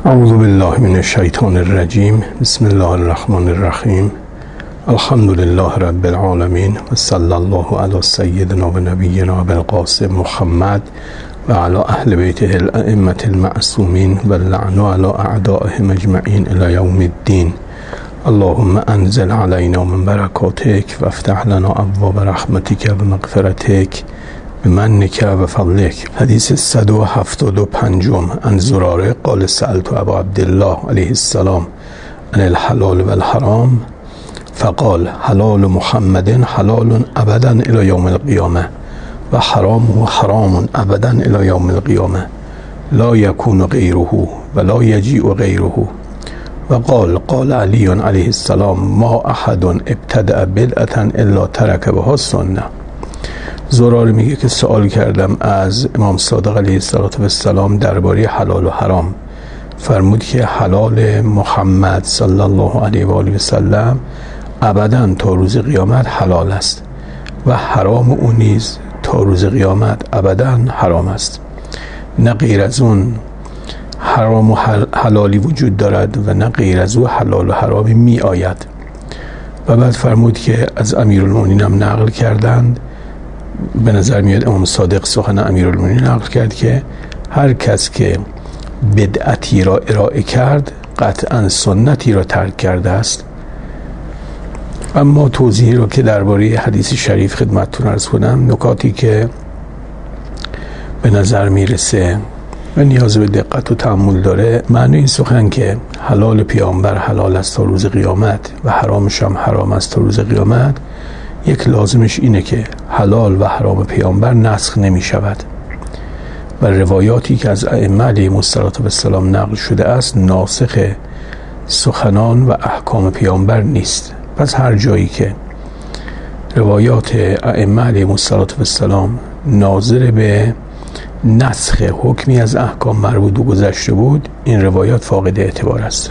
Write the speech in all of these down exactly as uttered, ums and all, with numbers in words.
اعوذ بالله من الشیطان الرجیم. بسم الله الرحمن الرحیم. الحمد لله رب العالمین و صلی الله علی سیدنا و نبینا ابوالقاسم محمد و علی اهل بیته الائمة المعصومین و اللعن علی اعدائهم اجمعین الی یوم الدین. اللهم انزل علینا من برکاتک و افتح لنا ابواب رحمتک و مغفرتک بمنک و فضلک. حدیث صد و هفتاد و پنجم. عن زراره قال سألت ابا عبدالله علیه السلام عن الحلال و الحرام فقال حلال محمد حلال ابدا الى یوم القیامه و حرامه حرام ابدا الى یوم القیامه لا یکون غیره و لا یجیء غیره. و قال قال علی علیه السلام ما احد ابتدع بدعة الا ترک بها السنه. زراره میگه که سوال کردم از امام صادق علیه السلام درباره حلال و حرام. فرمود که حلال محمد صلی الله علیه و آله و سلم ابدا تا روز قیامت حلال است و حرام او نیز تا روز قیامت ابدا حرام است. نه غیر از اون حرام و حلالی وجود دارد و نه غیر از او حلال و حرامی می آید. و بعد فرمود که از امیرالمومنین هم نقل کردند، به نظر میاد امام صادق سخن امیرالمومنین نقل کرد که هر کس که بدعتی را ارائه کرد قطعا سنتی را ترک کرده است. اما توضیحی رو که درباره حدیث شریف خدمتتون عرض کنم، نکاتی که به نظر میرسه و نیاز به دقت و تأمل داره، معنی این سخن که حلال پیامبر حلال است تا روز قیامت و حرامش هم حرام است تا روز قیامت، یک لازمش اینه که حلال و حرام پیامبر نسخ نمی شود و روایاتی که از ائمه علیهم السلام نقل شده است ناسخ سخنان و احکام پیامبر نیست. پس هر جایی که روایات ائمه علیهم السلام ناظر به نسخ حکمی از احکام مربوط و گذشته بود، این روایات فاقد اعتبار است.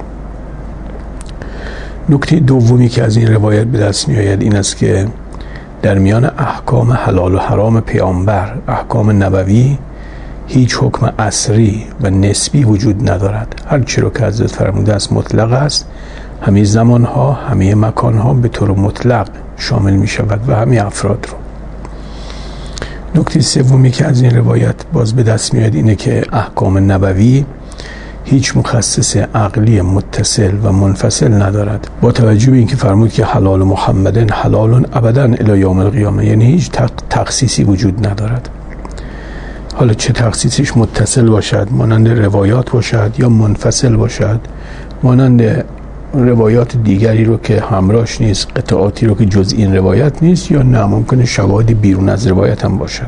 نکته دومی که از این روایت به دست می آید این است که در میان احکام حلال و حرام پیامبر، احکام نبوی، هیچ حکم عصری و نسبی وجود ندارد. هر چی رو که حضرت فرموده است مطلق است، همه زمانها، همه مکانها به طور مطلق شامل می شود و همه افراد رو. نکته سومی که از این روایت باز به دست می آید اینه که احکام نبوی هیچ مخصص عقلی متصل و منفصل ندارد. با توجه به اینکه فرمود که حلال محمد حلال ابدا الی یوم القیامه، یعنی هیچ تخصیصی وجود ندارد. حالا چه تخصیصش متصل باشد مانند روایات باشد یا منفصل باشد مانند روایات دیگری رو که همراهش نیست، قطعاتی رو که جز این روایت نیست، یا نه ممکنه شواهد بیرون از روایت هم باشد.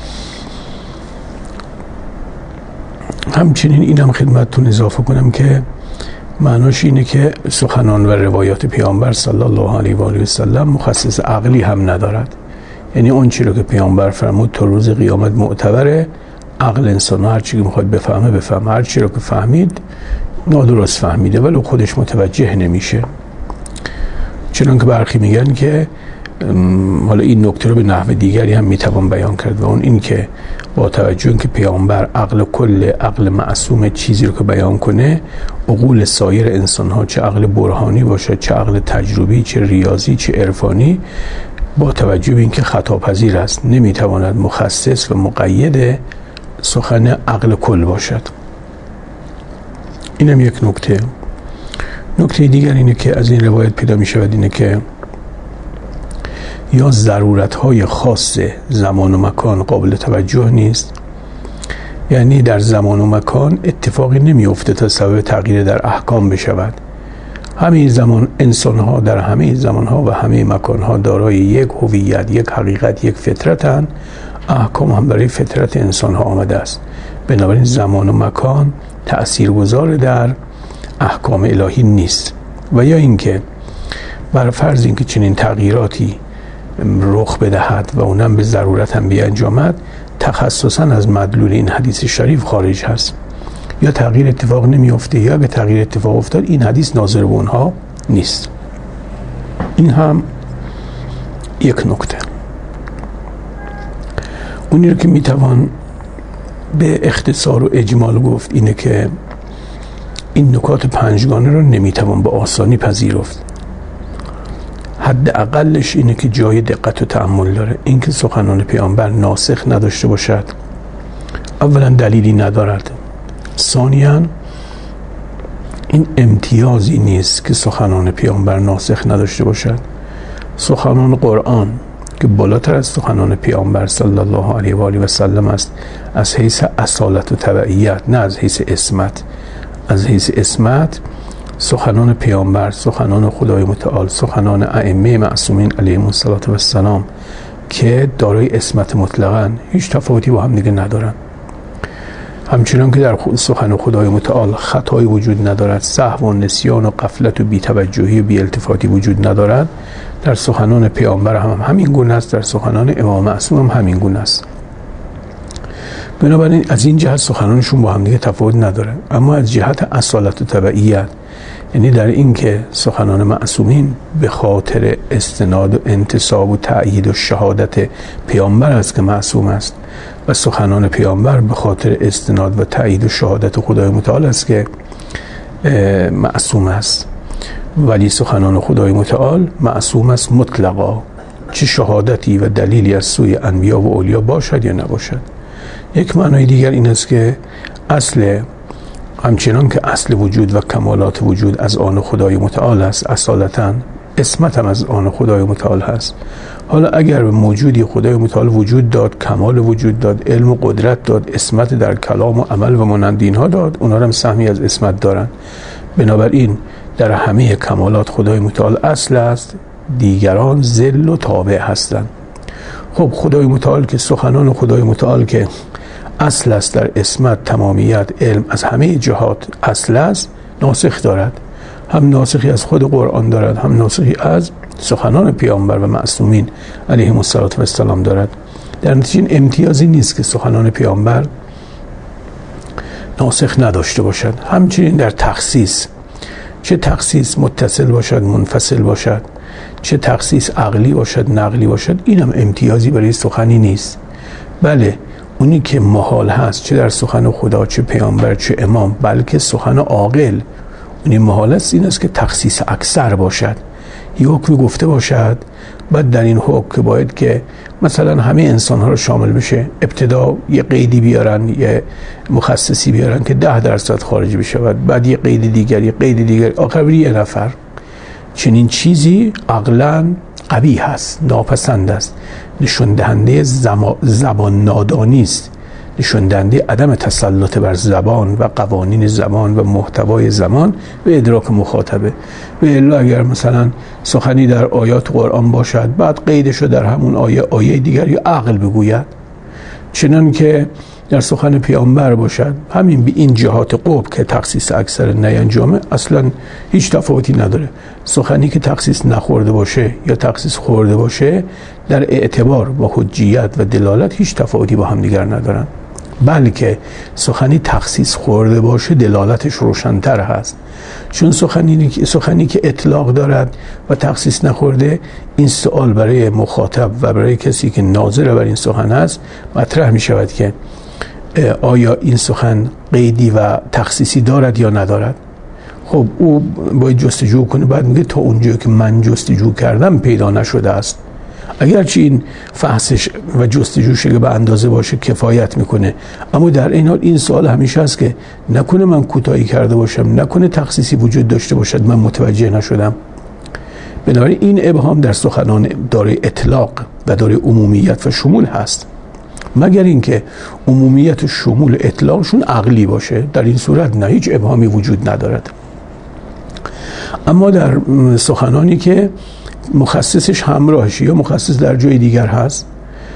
همچنین اینم خدمتتون اضافه کنم که معناش اینه که سخنان و روایات پیامبر صلی الله علیه و آله و سلم مخصص عقلی هم ندارد. یعنی اون چیزی که پیامبر فرمود تا روز قیامت معتبره، عقل انسان هر چیزی که میخواد بفهمه بفهمه، هر چیزی که فهمید نادرست فهمیده ولی خودش متوجه نمیشه. چنانکه برخی میگن که حالا این نکته رو به نحو دیگری هم میتوان بیان کرد و اون این که با توجه اینکه پیامبر عقل کل، عقل معصوم، چیزی رو که بیان کنه عقول سایر انسان ها، چه عقل برهانی باشه، چه عقل تجربی، چه ریاضی، چه عرفانی، با توجه به اینکه خطاپذیر است نمیتواند مخصص و مقید سخن عقل کل باشد. اینم یک نکته. نکته دیگر اینه که از این روایت پیدا می شود اینه که یا ضرورت‌های خاص زمان و مکان قابل توجه نیست، یعنی در زمان و مکان اتفاقی نمی‌افته تا سبب تغییر در احکام بشود. همه زمان انسان‌ها در همه زمان‌ها و همه مکان‌ها دارای یک هویت، یک حقیقت، یک فطرتند. احکام هم برای فطرت انسان‌ها آمده است. بنابراین زمان و مکان تأثیرگذار در احکام الهی نیست. و یا اینکه بر فرض اینکه چنین تغییراتی رخ بدهد و اونم به ضرورت هم بیانجامد، تخصصا از مدلول این حدیث شریف خارج هست. یا تغییر اتفاق نمیفته یا به تغییر اتفاق افتاد، این حدیث ناظر به اونها نیست. این هم یک نکته. اونی رو که میتوان به اختصار و اجمال گفت اینه که این نکات پنجگانه رو نمیتوان به آسانی پذیرفت. حد اقلش اینه که جای دقت و تأمل داره. اینکه سخنان پیامبر ناسخ نداشته باشد اولا دلیلی ندارد، ثانیاً این امتیازی نیست که سخنان پیامبر ناسخ نداشته باشد. سخنان قرآن که بالاتر از سخنان پیامبر صلی الله علیه و آله و سلم است، از حیث اصالت و تبعیت، نه از حیث اسمت. از حیث اسمت سخنان پیامبر، سخنان خدای متعال، سخنان ائمه معصومین علیهم السلام که دارای اسمت مطلقاً هیچ تفاوتی با هم دیگه ندارن. همچنان که در سخن خدای متعال خطایی وجود ندارد، سهو و نسیان و غفلت و بی‌توجهی و بی‌التفاتی وجود ندارد، در سخنان پیامبر هم همین گونه است، در سخنان امام معصوم هم همین گونه است. بنابراین از این جهت سخنانشون با هم دیگه تفاوت نداره. اما از جهت اصالت و تبعیت، یعنی در این که سخنان معصومین به خاطر استناد و انتساب و تأیید و شهادت پیامبر است که معصوم است و سخنان پیامبر به خاطر استناد و تأیید و شهادت خدای متعال است که معصوم است. ولی سخنان خدای متعال معصوم است مطلقا، چه شهادتی و دلیلی از سوی انبیا و اولیا باشد یا نباشد. یک معنای دیگر این است که اصل همچنان که اصل وجود و کمالات وجود از آن خدای متعال است، اصالتاً اسمت هم از آن خدای متعال هست. حالا اگر به موجودی خدای متعال وجود داد، کمال وجود داد، علم و قدرت داد، اسمت در کلام و عمل و مانند اینها داد، اونها هم سهمی از اسمت دارن. بنابراین در همه کمالات خدای متعال اصل است، دیگران ذل و تابع هستند. خب خدای متعال که سخنان خدای متعال که اصل است در اسمت، تمامیت، علم، از همه جهات اصل است، ناسخ دارد. هم ناسخی از خود قرآن دارد، هم ناسخی از سخنان پیامبر و معصومین علیهم السلام دارد. در نتیجه امتیازی نیست که سخنان پیامبر ناسخ نداشته باشد. همچنین در تخصیص، چه تخصیص متصل باشد منفصل باشد، چه تخصیص عقلی باشد نقلی باشد، این هم امتیازی برای سخنی نیست. بله اونی که محال هست، چه در سخن خدا، چه پیامبر، چه امام، بلکه سخن عاقل، اونی محال است این است که تخصیص اکثر باشد. یه حکم گفته باشد، بعد در این حکم که باید که مثلا همه انسان ها رو شامل بشه، ابتدا یه قیدی بیارن، یه مخصصی بیارن که ده درصد خارج بشود، بعد یه قید دیگر، یه قید دیگر، آخر یه نفر. چنین چیزی عقلاً قبیح است، ناپسند است، نشون دهنده زبان نادانی است، نشون دهنده عدم تسلط بر زبان و قوانین زبان و محتوای زمان و ادراک مخاطبه. و الا اگر مثلا سخنی در آیات قرآن باشد، بعد قیدشو در همون آیه آیه دیگر یا عقل بگوید، چنان که در سخن پیامبر باشد، همین به این جهات قوب که تخصیص اکثر نینجامه اصلا هیچ تفاوتی نداره. سخنی که تخصیص نخورده باشه یا تخصیص خورده باشه، در اعتبار با حجیت و دلالت هیچ تفاوتی با هم دیگر ندارن. بلکه سخنی تخصیص خورده باشه دلالتش روشن‌تر هست، چون سخنی سخنی که اطلاق دارد و تخصیص نخورده، این سوال برای مخاطب و برای کسی که ناظر بر این سخن است مطرح می شود که آیا این سخن قیدی و تخصیصی دارد یا ندارد. خب او باید جستجو کنه، بعد میگه تا اونجایی که من جستجو کردم پیدا نشده است. اگرچه این فحصش و جستجوش که به اندازه باشه کفایت میکنه، اما در این حال این سوال همیشه است که نکنه من کوتاهی کرده باشم، نکنه تخصیصی وجود داشته باشد من متوجه نشدم. بنابراین این ابهام در سخنان دارای اطلاق و دارای عمومیت و شمول هست، مگر اینکه عمومیت و شمول و اطلاقشون عقلی باشه. در این صورت نه، هیچ ابهامی وجود ندارد. اما در سخنانی که مخصصش همراهشه یا مخصص در جای دیگر هست،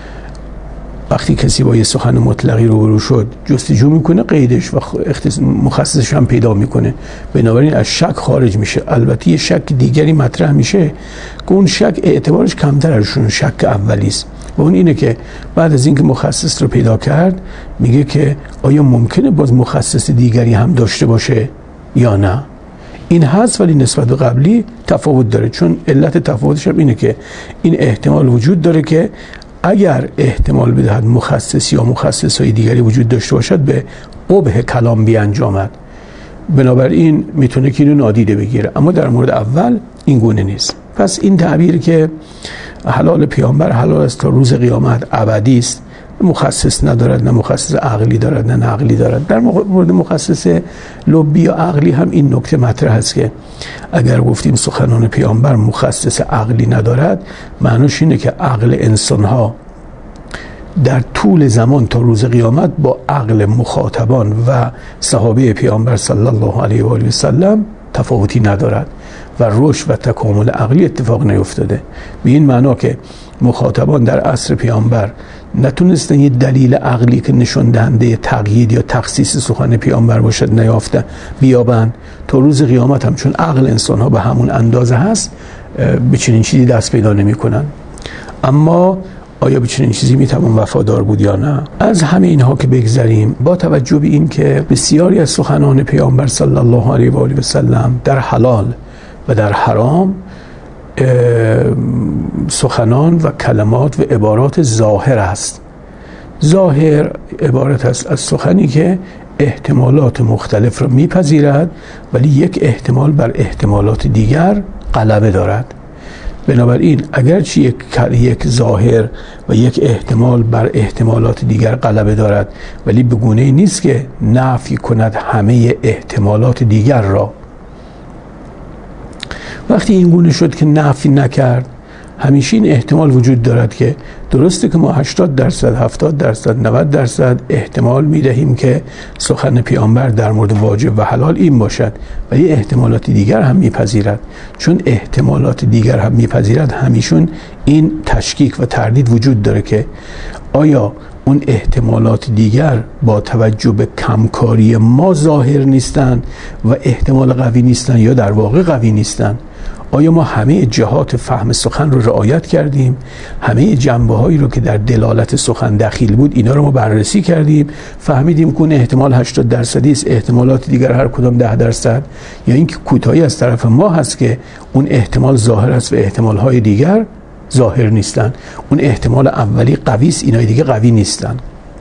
وقتی کسی با یه سخن مطلقی روبرو شد، جستجو میکنه قیدش و مخصصش هم پیدا میکنه، بنابراین از شک خارج میشه. البته یه شک دیگری مطرح میشه که اون شک اعتبارش کمتر از اون شک اولی است، و اون اینه که بعد از اینکه مخصص رو پیدا کرد میگه که آیا ممکنه باز مخصص دیگری هم داشته باشه یا نه. این هست، ولی نسبت به قبلی تفاوت داره، چون علت تفاوتش هم اینه که این احتمال وجود داره که اگر احتمال بدهد مخصص یا مخصصهای دیگری وجود داشته باشد به قبح کلام بیانجامد. بنابراین میتونه که اینو نادیده بگیره، اما در مورد اول این گونه نیست. پس این تعبیر که حلال پیامبر حلال است تا روز قیامت ابدی است، مخصص ندارد، نه مخصص عقلی دارد نه نقلی دارد. در مورد مخصص لبی یا عقلی هم این نکته مطرح است که اگر گفتیم سخنان پیامبر مخصص عقلی ندارد، معنیش اینه که عقل انسان‌ها در طول زمان تا روز قیامت با عقل مخاطبان و صحابه پیامبر صلی الله علیه و آله و سلم تفاوتی ندارد و رشد و تکامل عقلی اتفاق نیفتاده. به این معنا که مخاطبان در عصر پیامبر نتونستن یه دلیل عقلی که نشون دهنده تقیید یا تخصیص سخن پیامبر باشد نیافته بیابن. تا روز قیامت هم چون عقل انسان ها به همون اندازه هست، به چنین چیزی دست پیدا نمی کنن. اما آیا به چنین چیزی میتوان وفادار بود یا نه؟ از همه اینها که بگذریم، با توجه به این که بسیاری از سخنان پیامبر صلی الله علیه و آله و سلم در حلال و در حرام سخنان و کلمات و عبارات ظاهر است. ظاهر عبارت است از سخنی که احتمالات مختلف را میپذیرد ولی یک احتمال بر احتمالات دیگر غلبه دارد. بنابراین اگرچه یک یک ظاهر و یک احتمال بر احتمالات دیگر غلبه دارد، ولی به گونه‌ای نیست که نفی کند همه احتمالات دیگر را. وقتی این گونه شد که نفی نکرد، همیشه این احتمال وجود دارد که درسته که ما هشتاد درصد، هفتاد درصد، نود درصد احتمال میدهیم که سخن پیامبر در مورد واجب و حلال این باشد، ولی احتمالات دیگر هم میپذیرد. چون احتمالات دیگر هم میپذیرد، همیشون این تشکیک و تردید وجود داره که آیا اون احتمالات دیگر با توجه به کمکاری ما ظاهر نیستن و احتمال قوی نیستن یا در واقع قوی نیستن؟ آیا ما همه جهات فهم سخن رو رعایت کردیم؟ همه جنبه هایی رو که در دلالت سخن دخیل بود اینا رو ما بررسی کردیم، فهمیدیم که اون احتمال هشتاد درصدی است، احتمالات دیگر هر کدام ده درصد، یا اینکه کوتاهی از طرف ما هست که اون احتمال ظاهر است و احتمال های دیگر ظاهر نیستن. اون احتمال اولی قوی است، اینای دیگه قوی نیستن.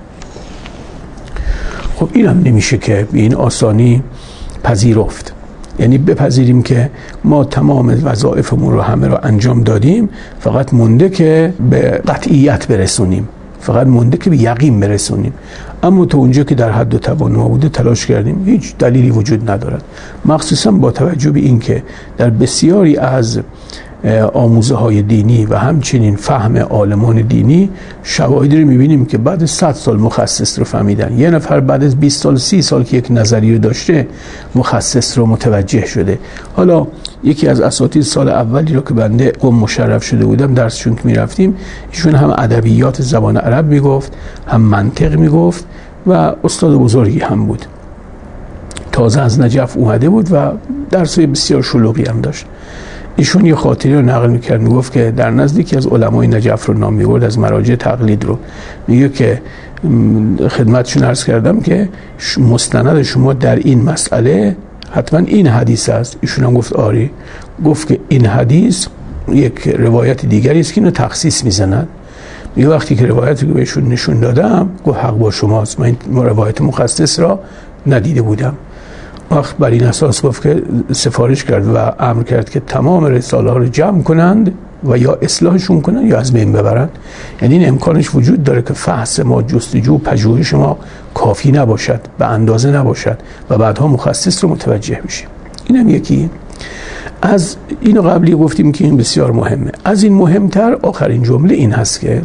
خب اینم نمیشه که به این آسانی پذیرفت. یعنی بپذیریم که ما تمام وظایفمون رو همه رو انجام دادیم، فقط مونده که به قطعیت برسونیم، فقط مونده که به یقین برسونیم. اما تا اونجا که در حد و توان ما بوده تلاش کردیم، هیچ دلیلی وجود ندارد. مخصوصا با توجه به این که در بسیاری از آموزه های دینی و همچنین فهم عالمان دینی شواهدی رو میبینیم که بعد صد سال مخصص رو فهمیدن. یه نفر بعد از بیست سال سی سال که یک نظریه رو داشته مخصص رو متوجه شده. حالا یکی از اساتید سال اولی رو که بنده قم مشرف شده بودم درسشون که میرفتیم، ایشون هم ادبیات زبان عرب میگفت، هم منطق میگفت و استاد بزرگی هم بود. تازه از نجف اومده بود و درسای بسیار شلوغی هم داشت. ایشون یه خاطری رو نقل میکرد، میگفت که در نزدیکی از علمای نجف رو نام میبرد، از مراجع تقلید رو. میگه که خدمتشون عرض کردم که مستند شما در این مسئله حتما این حدیث است. ایشون هم گفت آری. گفت که این حدیث یک روایت دیگری است که اینو تخصیص میزنن. میگه وقتی که روایتی که بهشون نشون دادم، گفت حق با شماست، من این روایت مخصص را ندیده بودم. وقت بر این اساس گفت که سفارش کرد و امر کرد که تمام رساله ها رو جمع کنند و یا اصلاحشون کنند یا از بین ببرند. یعنی این امکانش وجود داره که فحص ما، جستجو، پژوهش ما کافی نباشد، به اندازه نباشد و بعدها مخصص رو متوجه بشیم. اینم یکی. از اینو قبلی گفتیم که این بسیار مهمه. از این مهمتر آخرین جمله این هست که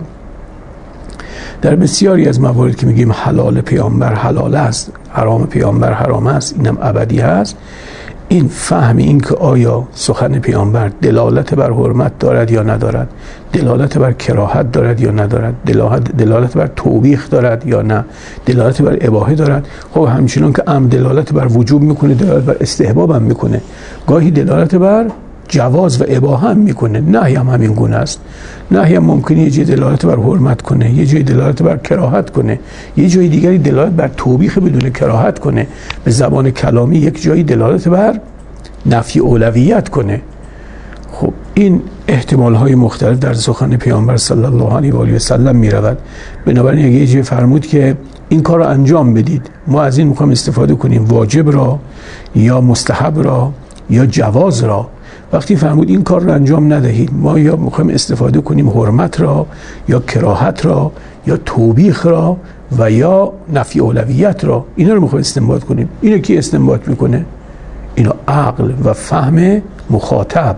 در بسیاری از موارد که میگیم حلال پیامبر حلال است، حرام پیامبر حرام است، اینم ابدی هست، این فهم این که آیا سخن پیامبر دلالت بر حرمت دارد یا ندارد، دلالت بر کراهت دارد یا ندارد، دلالت دلالت بر توبیخ دارد یا نه، دلالت بر اباحه دارد. خب همچنان که امر دلالت بر وجوب میکنه، دلالت بر استحباب هم میکنه، گاهی دلالت بر جواز و اباحه هم میکنه. نهی هم همین گونه است. نهی هم ممکنه یه جای دلالت بر حرمت کنه، یه جای دلالت بر کراهت کنه، یه جای دیگری دلالت بر توبیخ بدون کراهت کنه، به زبان کلامی یک جایی دلالت بر نفی اولویت کنه. خب این احتمال های مختلف در سخن پیامبر صلی الله علیه و آله و سلم می رود. بنابراین اگه یه جای فرمود که این کار رو انجام بدید، ما از این میخوایم استفاده کنیم، واجب را یا مستحب را یا جواز را. وقتی فرمود این کار رو انجام ندهید، ما یا میخوایم استفاده کنیم حرمت را یا کراهت را یا توبیخ را و یا نفی اولویت را. اینا رو میخوایم استنباط کنیم. اینو کی استنباط میکنه؟ اینو عقل و فهم مخاطب.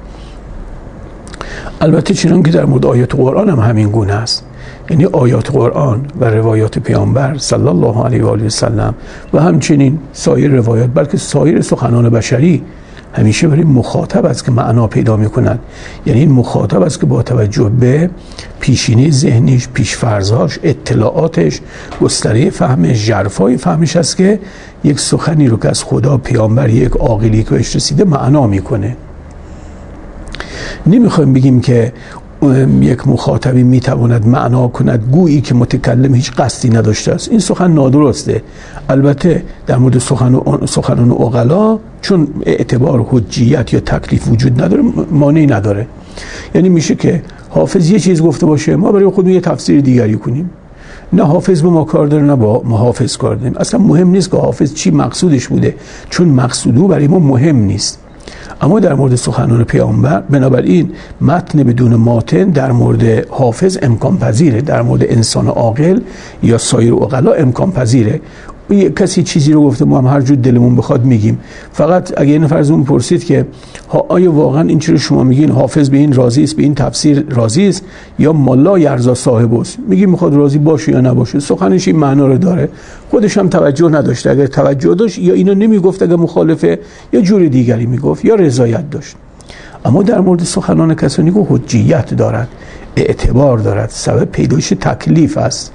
البته چنان که در مورد آیات قرآن هم همین گونه است. یعنی آیات قرآن و روایات پیامبر صلی الله علیه و آله و سلم و همچنین سایر روایات، بلکه سایر سخنان بشری همیشه برای مخاطب است که معنا پیدا میکنند. یعنی این مخاطب است که با توجه به پیشینه ذهنیش، پیشفرضهاش، اطلاعاتش، گستره فهمش، ژرفای فهمش است که یک سخنی رو که از خدا، پیامبر، یک عاقلی که بهش رسیده معنا میکنه. نمیخوایم بگیم که یک مخاطبی میتواند معنا کند گویی که متکلم هیچ قصدی نداشته است. این سخن نادرسته. البته در مورد سخن سخنان عقلا چون اعتبار حجیت یا تکلیف وجود نداره، مانعی نداره. یعنی میشه که حافظ یه چیز گفته باشه، ما برای خودمون یه تفسیر دیگری کنیم. نه حافظ به ما کار داره نه با ما حافظ کار داریم. اصلا مهم نیست که حافظ چی مقصودش بوده، چون مقصودو برای ما مهم نیست. اما در مورد سخنان پیامبر، بنابراین متن بدون ماتن در مورد حافظ امکان پذیره، در مورد انسان عاقل یا سایر عقلا امکان پذیره. کسی چیزی رو گفته، ما هم هر جور دلمون بخواد میگیم. فقط اگه این فرض اون پرسید که آیا واقعا این چیزی رو شما میگین حافظ به این راضی است، به این تفسیر راضی است، یا ملا یرضا صاحب است، میگیم میخواد راضی باشه یا نباشه، سخنش این معنا رو داره، خودش هم توجه نداشته. اگر توجه داشت یا اینو نمیگفت، اگر مخالفه یا جور دیگری میگفت یا رضایت داشت. اما در مورد سخنان کسانی که حجیت دارد، اعتبار دارد، سبب پیدایش تکلیف است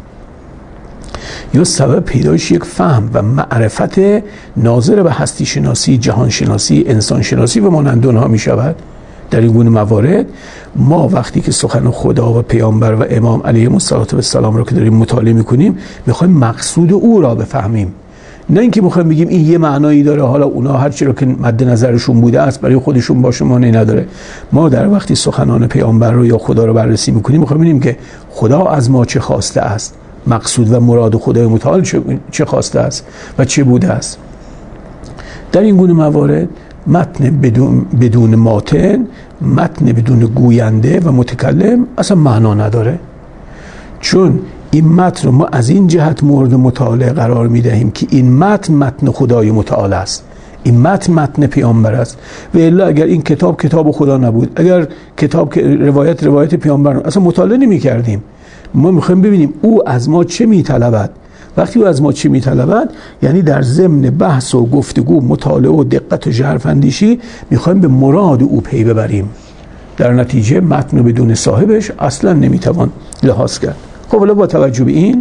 یا سبب پیدایش یک فهم و معرفت ناظر به هستی شناسی، جهان شناسی، انسان شناسی و مانند آنها می شود، در این گونه موارد ما وقتی که سخن خدا و پیامبر و امام علیهم السلام را که داریم مطالعه می کنیم، می خواهیم مقصود او را بفهمیم، نه اینکه میخوایم بگیم این یه معنایی داره، حالا اونا هر چی رو که مد نظرشون بوده است برای خودشون باشه، معنی نداره. ما در وقتی سخنان پیامبر رو یا خدا رو بررسی میکنیم، میخوایم ببینیم که خدا از ما چه خواسته است، مقصود و مراد خدای متعال چه خواسته است و چه بوده است. در این گونه موارد متن بدون بدون ماتن، متن بدون گوینده و متکلم اصلا معنا نداره. چون این متن رو ما از این جهت مورد مطالعه قرار میدهیم که این متن متن خدای متعال است، این متن متن پیامبر است. و الا اگر این کتاب کتاب خدا نبود، اگر کتاب روایت روایت پیامبر نبود، اصلا مطالعه نمی کردیم. ما میخوایم ببینیم او از ما چه میطلبد. وقتی او از ما چه میطلبد، یعنی در ضمن بحث و گفتگو، مطالعه و دقت و ژرف‌اندیشی میخوایم به مراد او پی ببریم. در نتیجه متن بدون صاحبش اصلا نمیتوان لحاظ کرد. خب حالا با توجه به این،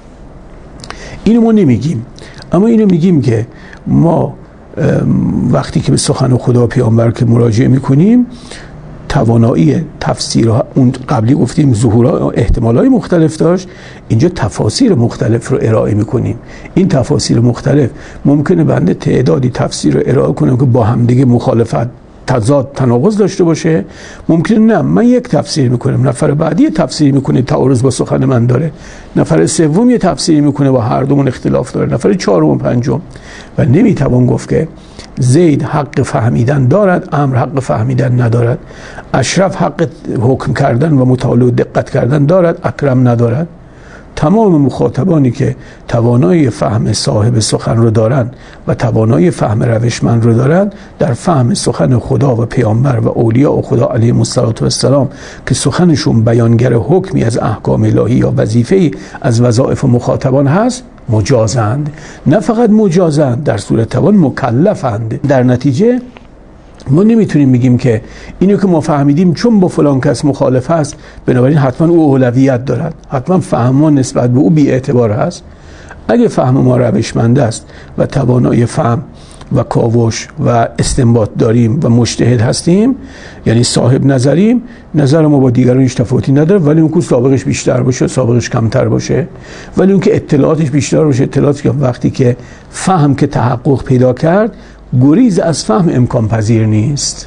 اینو ما نمیگیم، اما اینو میگیم که ما وقتی که به سخن خدا پیامبر که مراجعه میکنیم، توانایی تفسیرها، اون قبلی گفتیم ظهورها احتمالای مختلف داشت، اینجا تفاسیر مختلف رو ارائه میکنیم. این تفاسیر مختلف ممکنه بنده تعدادی تفسیر رو ارائه کنم که با همدیگه مخالفت، تضاد، تناقض داشته باشه. ممکنه نه، من یک تفسیر میکنم، نفر بعدی تفسیر میکنه تعارض با سخن من داره، نفر سوم یه تفسیر میکنه با هر دومون اختلاف داره، نفر چهارم و پنجم. و نمیتوان گفت که زید حق فهمیدن دارد، امر حق فهمیدن ندارد، اشرف حق حکم کردن و مطالعه و دقت کردن دارد، اکرم ندارد. تمام مخاطبانی که توانایی فهم صاحب سخن رو دارند و توانایی فهم روشمند رو دارند، در فهم سخن خدا و پیامبر و اولیاء و خدا علیهم السلام که سخنشون بیانگر حکمی از احکام الهی یا وظیفه‌ای از وظایف مخاطبان هست، مجازند. نه فقط مجازند، در صورت توان مکلفند. در نتیجه ما نمیتونیم بگیم که اینو که ما فهمیدیم چون با فلان کس مخالف هست، بنابراین حتما او اولویت دارد، حتما فهم ما نسبت به او بی اعتبار هست. اگه فهم ما روشمند است و توانای فهم و کاوش و استنباط داریم و مجتهد هستیم، یعنی صاحب نظریم، نظر ما با دیگران هیچ تفاوتی نداره، ولی اون که سابقش بیشتر باشه سابقش کمتر باشه، ولی اون که اطلاعاتش بیشتر باشه اطلاعاتش کم. وقتی که فهم که تحقق پیدا کرد، گریز از فهم امکان پذیر نیست.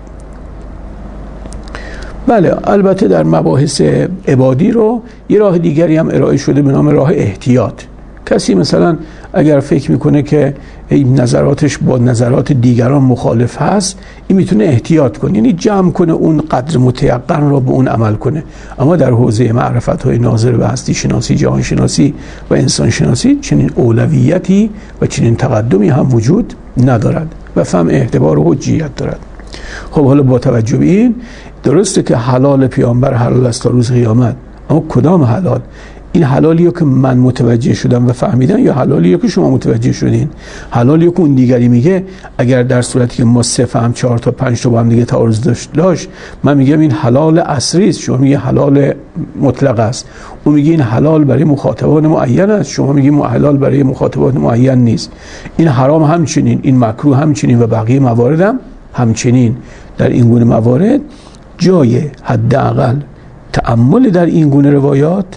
بله، البته در مباحث عبادی رو یه راه دیگری هم ارائه شده به نام راه احتیاط. کسی مثلا اگر فکر میکنه که نظراتش با نظرات دیگران مخالف هست، این میتونه احتیاط کنه، یعنی جمع کنه اون قدر متیقن را به اون عمل کنه. اما در حوزه معرفت‌های ناظر به هستی شناسی، جهان شناسی و انسان شناسی چنین اولویتی و چنین تقدمی هم وجود ندارد و فهم اعتبار و حجیت دارد. خب حالا با توجه به این، درسته که حلال پیامبر حلال است تا روز قیامت، اما کدام حلال؟ این حلالیه که من متوجه شدم و فهمیدم یا حلالیه که شما متوجه شدین؟ حلالیه که اون دیگری میگه اگر در صورتی که ما سه فهم چهار تا پنج تا با هم دیگه تعارض داشت داشت من میگم این حلال عصری است، شما میگه حلال مطلق است. اون میگه این حلال برای مخاطبان معین است، شما میگه حلال برای مخاطبان معین نیست. این حرام همچنین، این مکروه همچنین و بقیه موارد هم همچنین. در این گونه موارد جای حداقل تأمل در این گونه روایات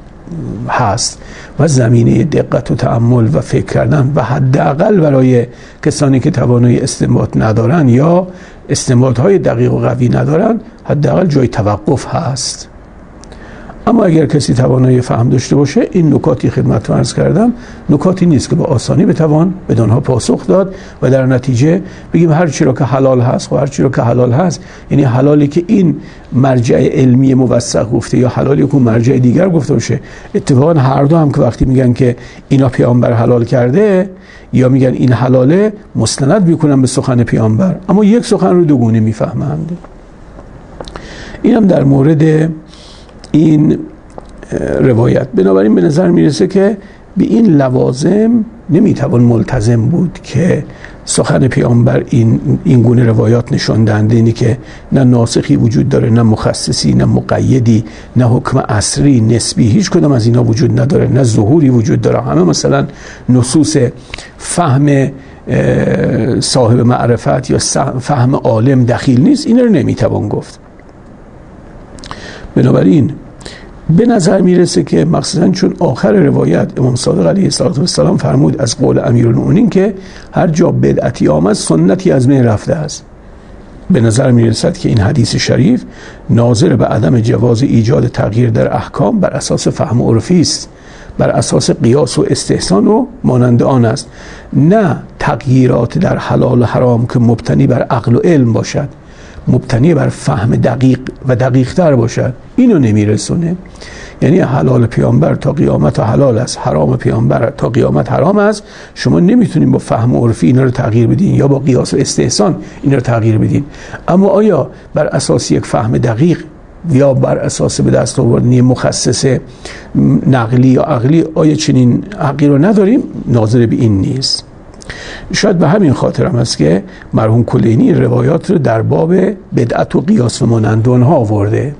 هست و زمینه دقت و تأمل و فکر کردن و حداقل برای کسانی که توانایی استنباط ندارن یا استنباط‌های دقیق و قوی ندارن حداقل جای توقف هست. اما اگر کسی توانایی فهم داشته باشه، این نکاتی خدمتتون عرض کردم نکاتی نیست که به آسانی بتوان بدانها پاسخ داد و در نتیجه بگیم هر چی را که حلال هست و هر چی را که حلال هست، یعنی حلالی که این مرجع علمی موثق گفته یا حلالی که مرجع دیگر گفته باشه. اتفاقا هر دو هم که وقتی میگن که اینا پیامبر حلال کرده یا میگن این حلاله، مستند میکنن به سخن پیامبر، اما یک سخن رو دو گونه میفهمند. اینم در مورد این روایت. بنابراین به نظر میرسه که به این لوازم نمیتوان ملتزم بود که سخن پیامبر این این گونه روایات نشان دهنده اینه که نه ناسخی وجود داره، نه مخصصی، نه مقیدی، نه حکم عصری، نسبی، هیچ کدام از اینا وجود نداره، نه ظهوری وجود داره. همه مثلا نصوص فهم صاحب معرفت یا فهم عالم دخیل نیست. اینا رو نمیتوان گفت. بنابراین به نظر میرسه که مخصوصا چون آخر روایت امام صادق علیه السلام فرمود از قول امیرالمؤمنین که هر جا بدعتی آمد سنتی از بین رفته است، به نظر میرسد که این حدیث شریف ناظر به عدم جواز ایجاد تغییر در احکام بر اساس فهم عرفی است، بر اساس قیاس و استحسان و مانند آن است، نه تغییرات در حلال و حرام که مبتنی بر عقل و علم باشد، مبتنی بر فهم دقیق و دقیق تر باشد. اینو نمیرسونه. یعنی حلال پیامبر تا قیامت حلال است، حرام پیامبر تا قیامت حرام است. شما نمیتونین با فهم عرفی اینا رو تغییر بدین یا با قیاس و استحسان اینا رو تغییر بدین. اما آیا بر اساس یک فهم دقیق یا بر اساس به دست آوردن مخصص نقلی یا عقلی آیا چنین حقی رو نداریم؟ ناظر به این نیست. شاید به همین خاطر هم است که مرحوم کلینی روایات رو در باب بدعت و قیاس و مانند آنها آورده.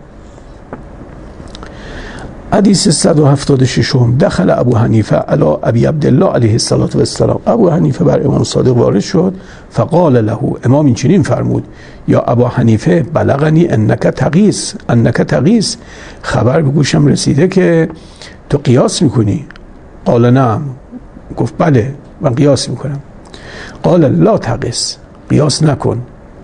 حدیث صد و هفتاد و شش دخل ابو حنیفه علی ابی عبدالله علیه السلام. ابو حنیفه بر امام صادق وارد شد. فقال له، امام این چنین فرمود: یا ابو حنیفه بلغنی انک تقیس انک تقیس خبر به گوشم رسیده که تو قیاس میکنی. قال نعم، گفت بله من قیاس میکنم. قال لا تقیس، قیاس نکن،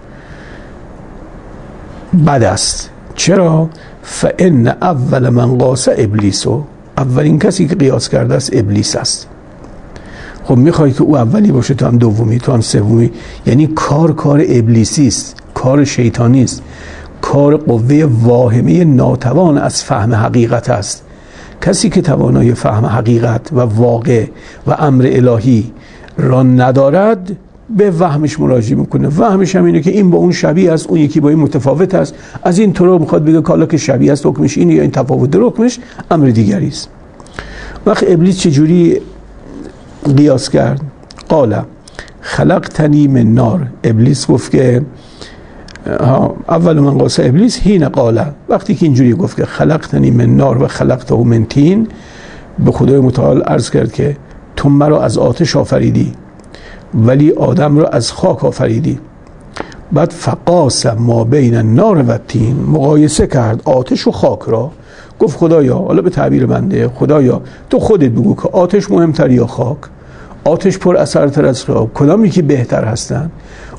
بد است. چرا؟ فان اول من قاس ابلیسو، اولین کسی که قیاس کرده است ابلیس است. خب میخوای که او اولی باشه تو هم دومی تو هم سومی، یعنی کار کار ابلیسی است، کار شیطانی است، کار قوه واهمه ناتوان از فهم حقیقت است. کسی که توانای فهم حقیقت و واقع و امر الهی را ندارد به وهمش مراجعه میکنه. وهمش هم اینه که این با اون شبیه است، اون یکی با این متفاوت است. از این طرق میخواد بگه کالا که شبیه است حکمش اینه یا این تفاوت در حکمش امر دیگری است. وقت ابلیس چجوری قیاس کرد؟ قال خلقتنی من نار. ابلیس گفت که اول من قاس ابلیس حین قال، وقتی که اینجوری گفت که خلقتنی من نار و خلقته من طین، به خدای متعال عرض کرد که تو مرا از آتش آفریدی ولی آدم را از خاک آفریدی. بعد فقاس ما بین النار و طین، مقایسه کرد آتش و خاک را. گفت خدایا، حالا به تعبیر بنده، خدایا تو خودت بگو که آتش مهمتر یا خاک؟ آتش پر اثرتر از خاک، کدام یکی بهتر هستن؟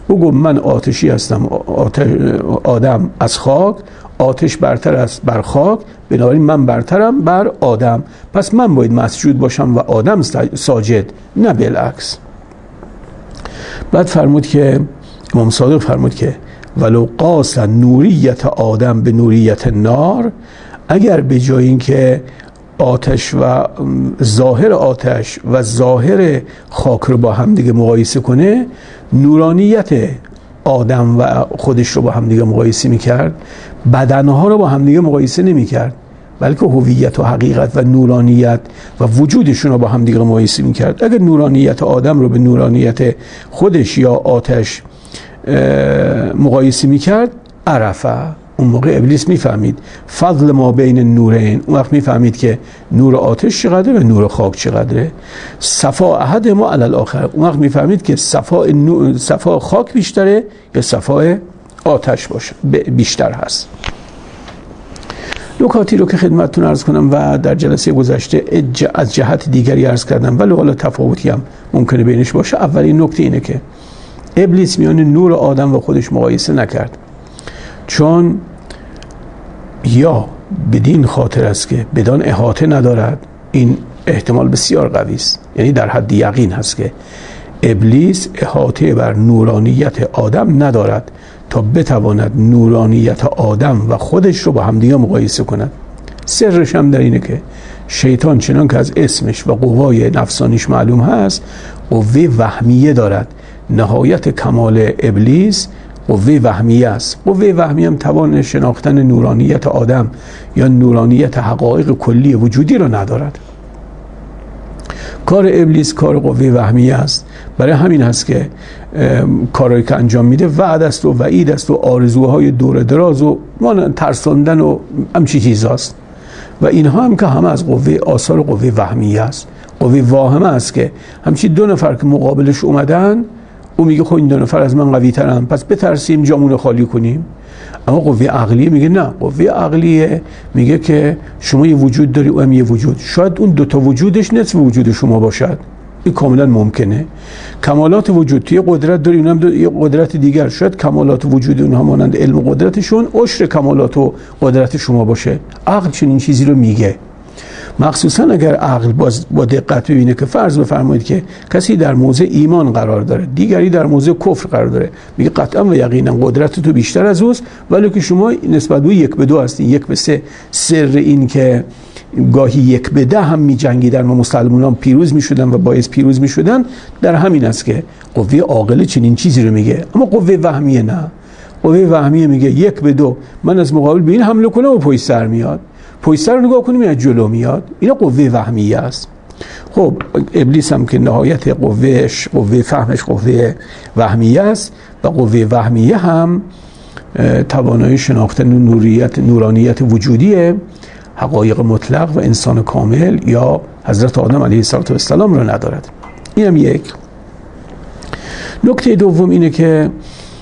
بگو من آتشی هستم، آتش آدم از خاک، آتش برتر است بر خاک، بنابراین من برترم بر آدم، پس من باید مسجود باشم و آدم ساجد، نه بالعکس. بعد فرمود که امام صادق فرمود که ولو قاس نوریت آدم به نوریت نار، اگر به جای اینکه آتش و ظاهر آتش و ظاهر خاک رو با هم دیگه مقایسه کنه، نورانیت آدم و خودش رو با هم دیگه مقایسه میکرد، بدنها رو با هم دیگه مقایسه نمیکرد، بلکه هویت و حقیقت و نورانیت و وجودشون رو با هم دیگه مقایسه میکرد. اگر نورانیت آدم رو به نورانیت خودش یا آتش مقایسه میکرد، عرفه، اون موقع ابلیس میفهمید فضل ما بین نورین، اون وقت میفهمید که نور آتش چقدره و نور خاک چقدره، صفا احد ما علی الاخر، اون وقت میفهمید که صفا نور، صفا خاک بیشتره یا صفا آتش باشه بیشتر هست. نکاتی رو که خدمتتون عرض کنم و در جلسه گذشته از جهت دیگری عرض کردم، ولی حالا تفاوتی هم ممکنه بینش باشه. اولین نکته اینه که ابلیس میان نور آدم و خودش مقایسه نکرد، چون یا بدین خاطر است که بدان احاطه ندارد، این احتمال بسیار قوی است، یعنی در حد یقین هست که ابلیس احاطه بر نورانیت آدم ندارد تا بتواند نورانیت آدم و خودش رو با همدیگه مقایسه کند. سرش هم در اینه که شیطان چنان که از اسمش و قوای نفسانیش معلوم هست، قوه وهمیه دارد. نهایت کمال ابلیس قوه وهمیه است. قوه وهمیه هم توان شناختن نورانیت آدم یا نورانیت حقایق کلی وجودی را ندارد. کار ابلیس کار قوه وهمیه است. برای همین هست که کاری که انجام میده وعد است و وعید است و آرزوهای دور دراز و ترساندن و همچی چیزاست، و اینها هم که همه از قوه آثار قوه وهمیه است. قوه واهمه است که همچی دو نفر که مقابلش اومدن، او میگه خب این دو نفر از من قوی ترن، پس بترسیم جامون خالی کنیم. اما قوه عقلیه میگه نه، قوه عقلیه میگه که شما یه وجود داری، او هم یه وجود، شاید اون دوتا وجودش نصف وجود شما باشد، این کاملا ممکنه. کمالات وجود توی قدرت داری، اونم دو... یه قدرت دیگر، شاید کمالات وجود اونها مانند علم و قدرتشون عشر کمالات و قدرت شما باشه. عقل چنین چیزی رو میگه، مخصوصا اگر عقل باز با دقت ببینه که فرض بفرمایید که کسی در موضع ایمان قرار داره، دیگری در موضع کفر قرار داره، میگه قطعا و یقینا قدرت تو بیشتر از اوست، ولی که شما نسبت به یک به دو هستین، یک به سه. سر این که گاهی یک به ده هم می جنگیدن و مسلمانان پیروز می شدن و باعث پیروز می شدن در همین است که قوه عاقل چنین چیزی رو میگه. اما قوه وهمیه نه، قوه وهمیه میگه یک به دو، من از مقابل به این حمله کنم و پشت سر میاد، پشت سر رو نگاه کنیم از جلو میاد. اینا قوه وهمیه است. خب ابلیس هم که نهایت قوهش، قوه فهمش قوه وهمیه است، و قوه وهمیه هم توانایی شناختن نوریت نورانیت وجودیه، حقایق مطلق و انسان کامل یا حضرت آدم علیه السلام را ندارد. این هم یک. نکته دوم اینه که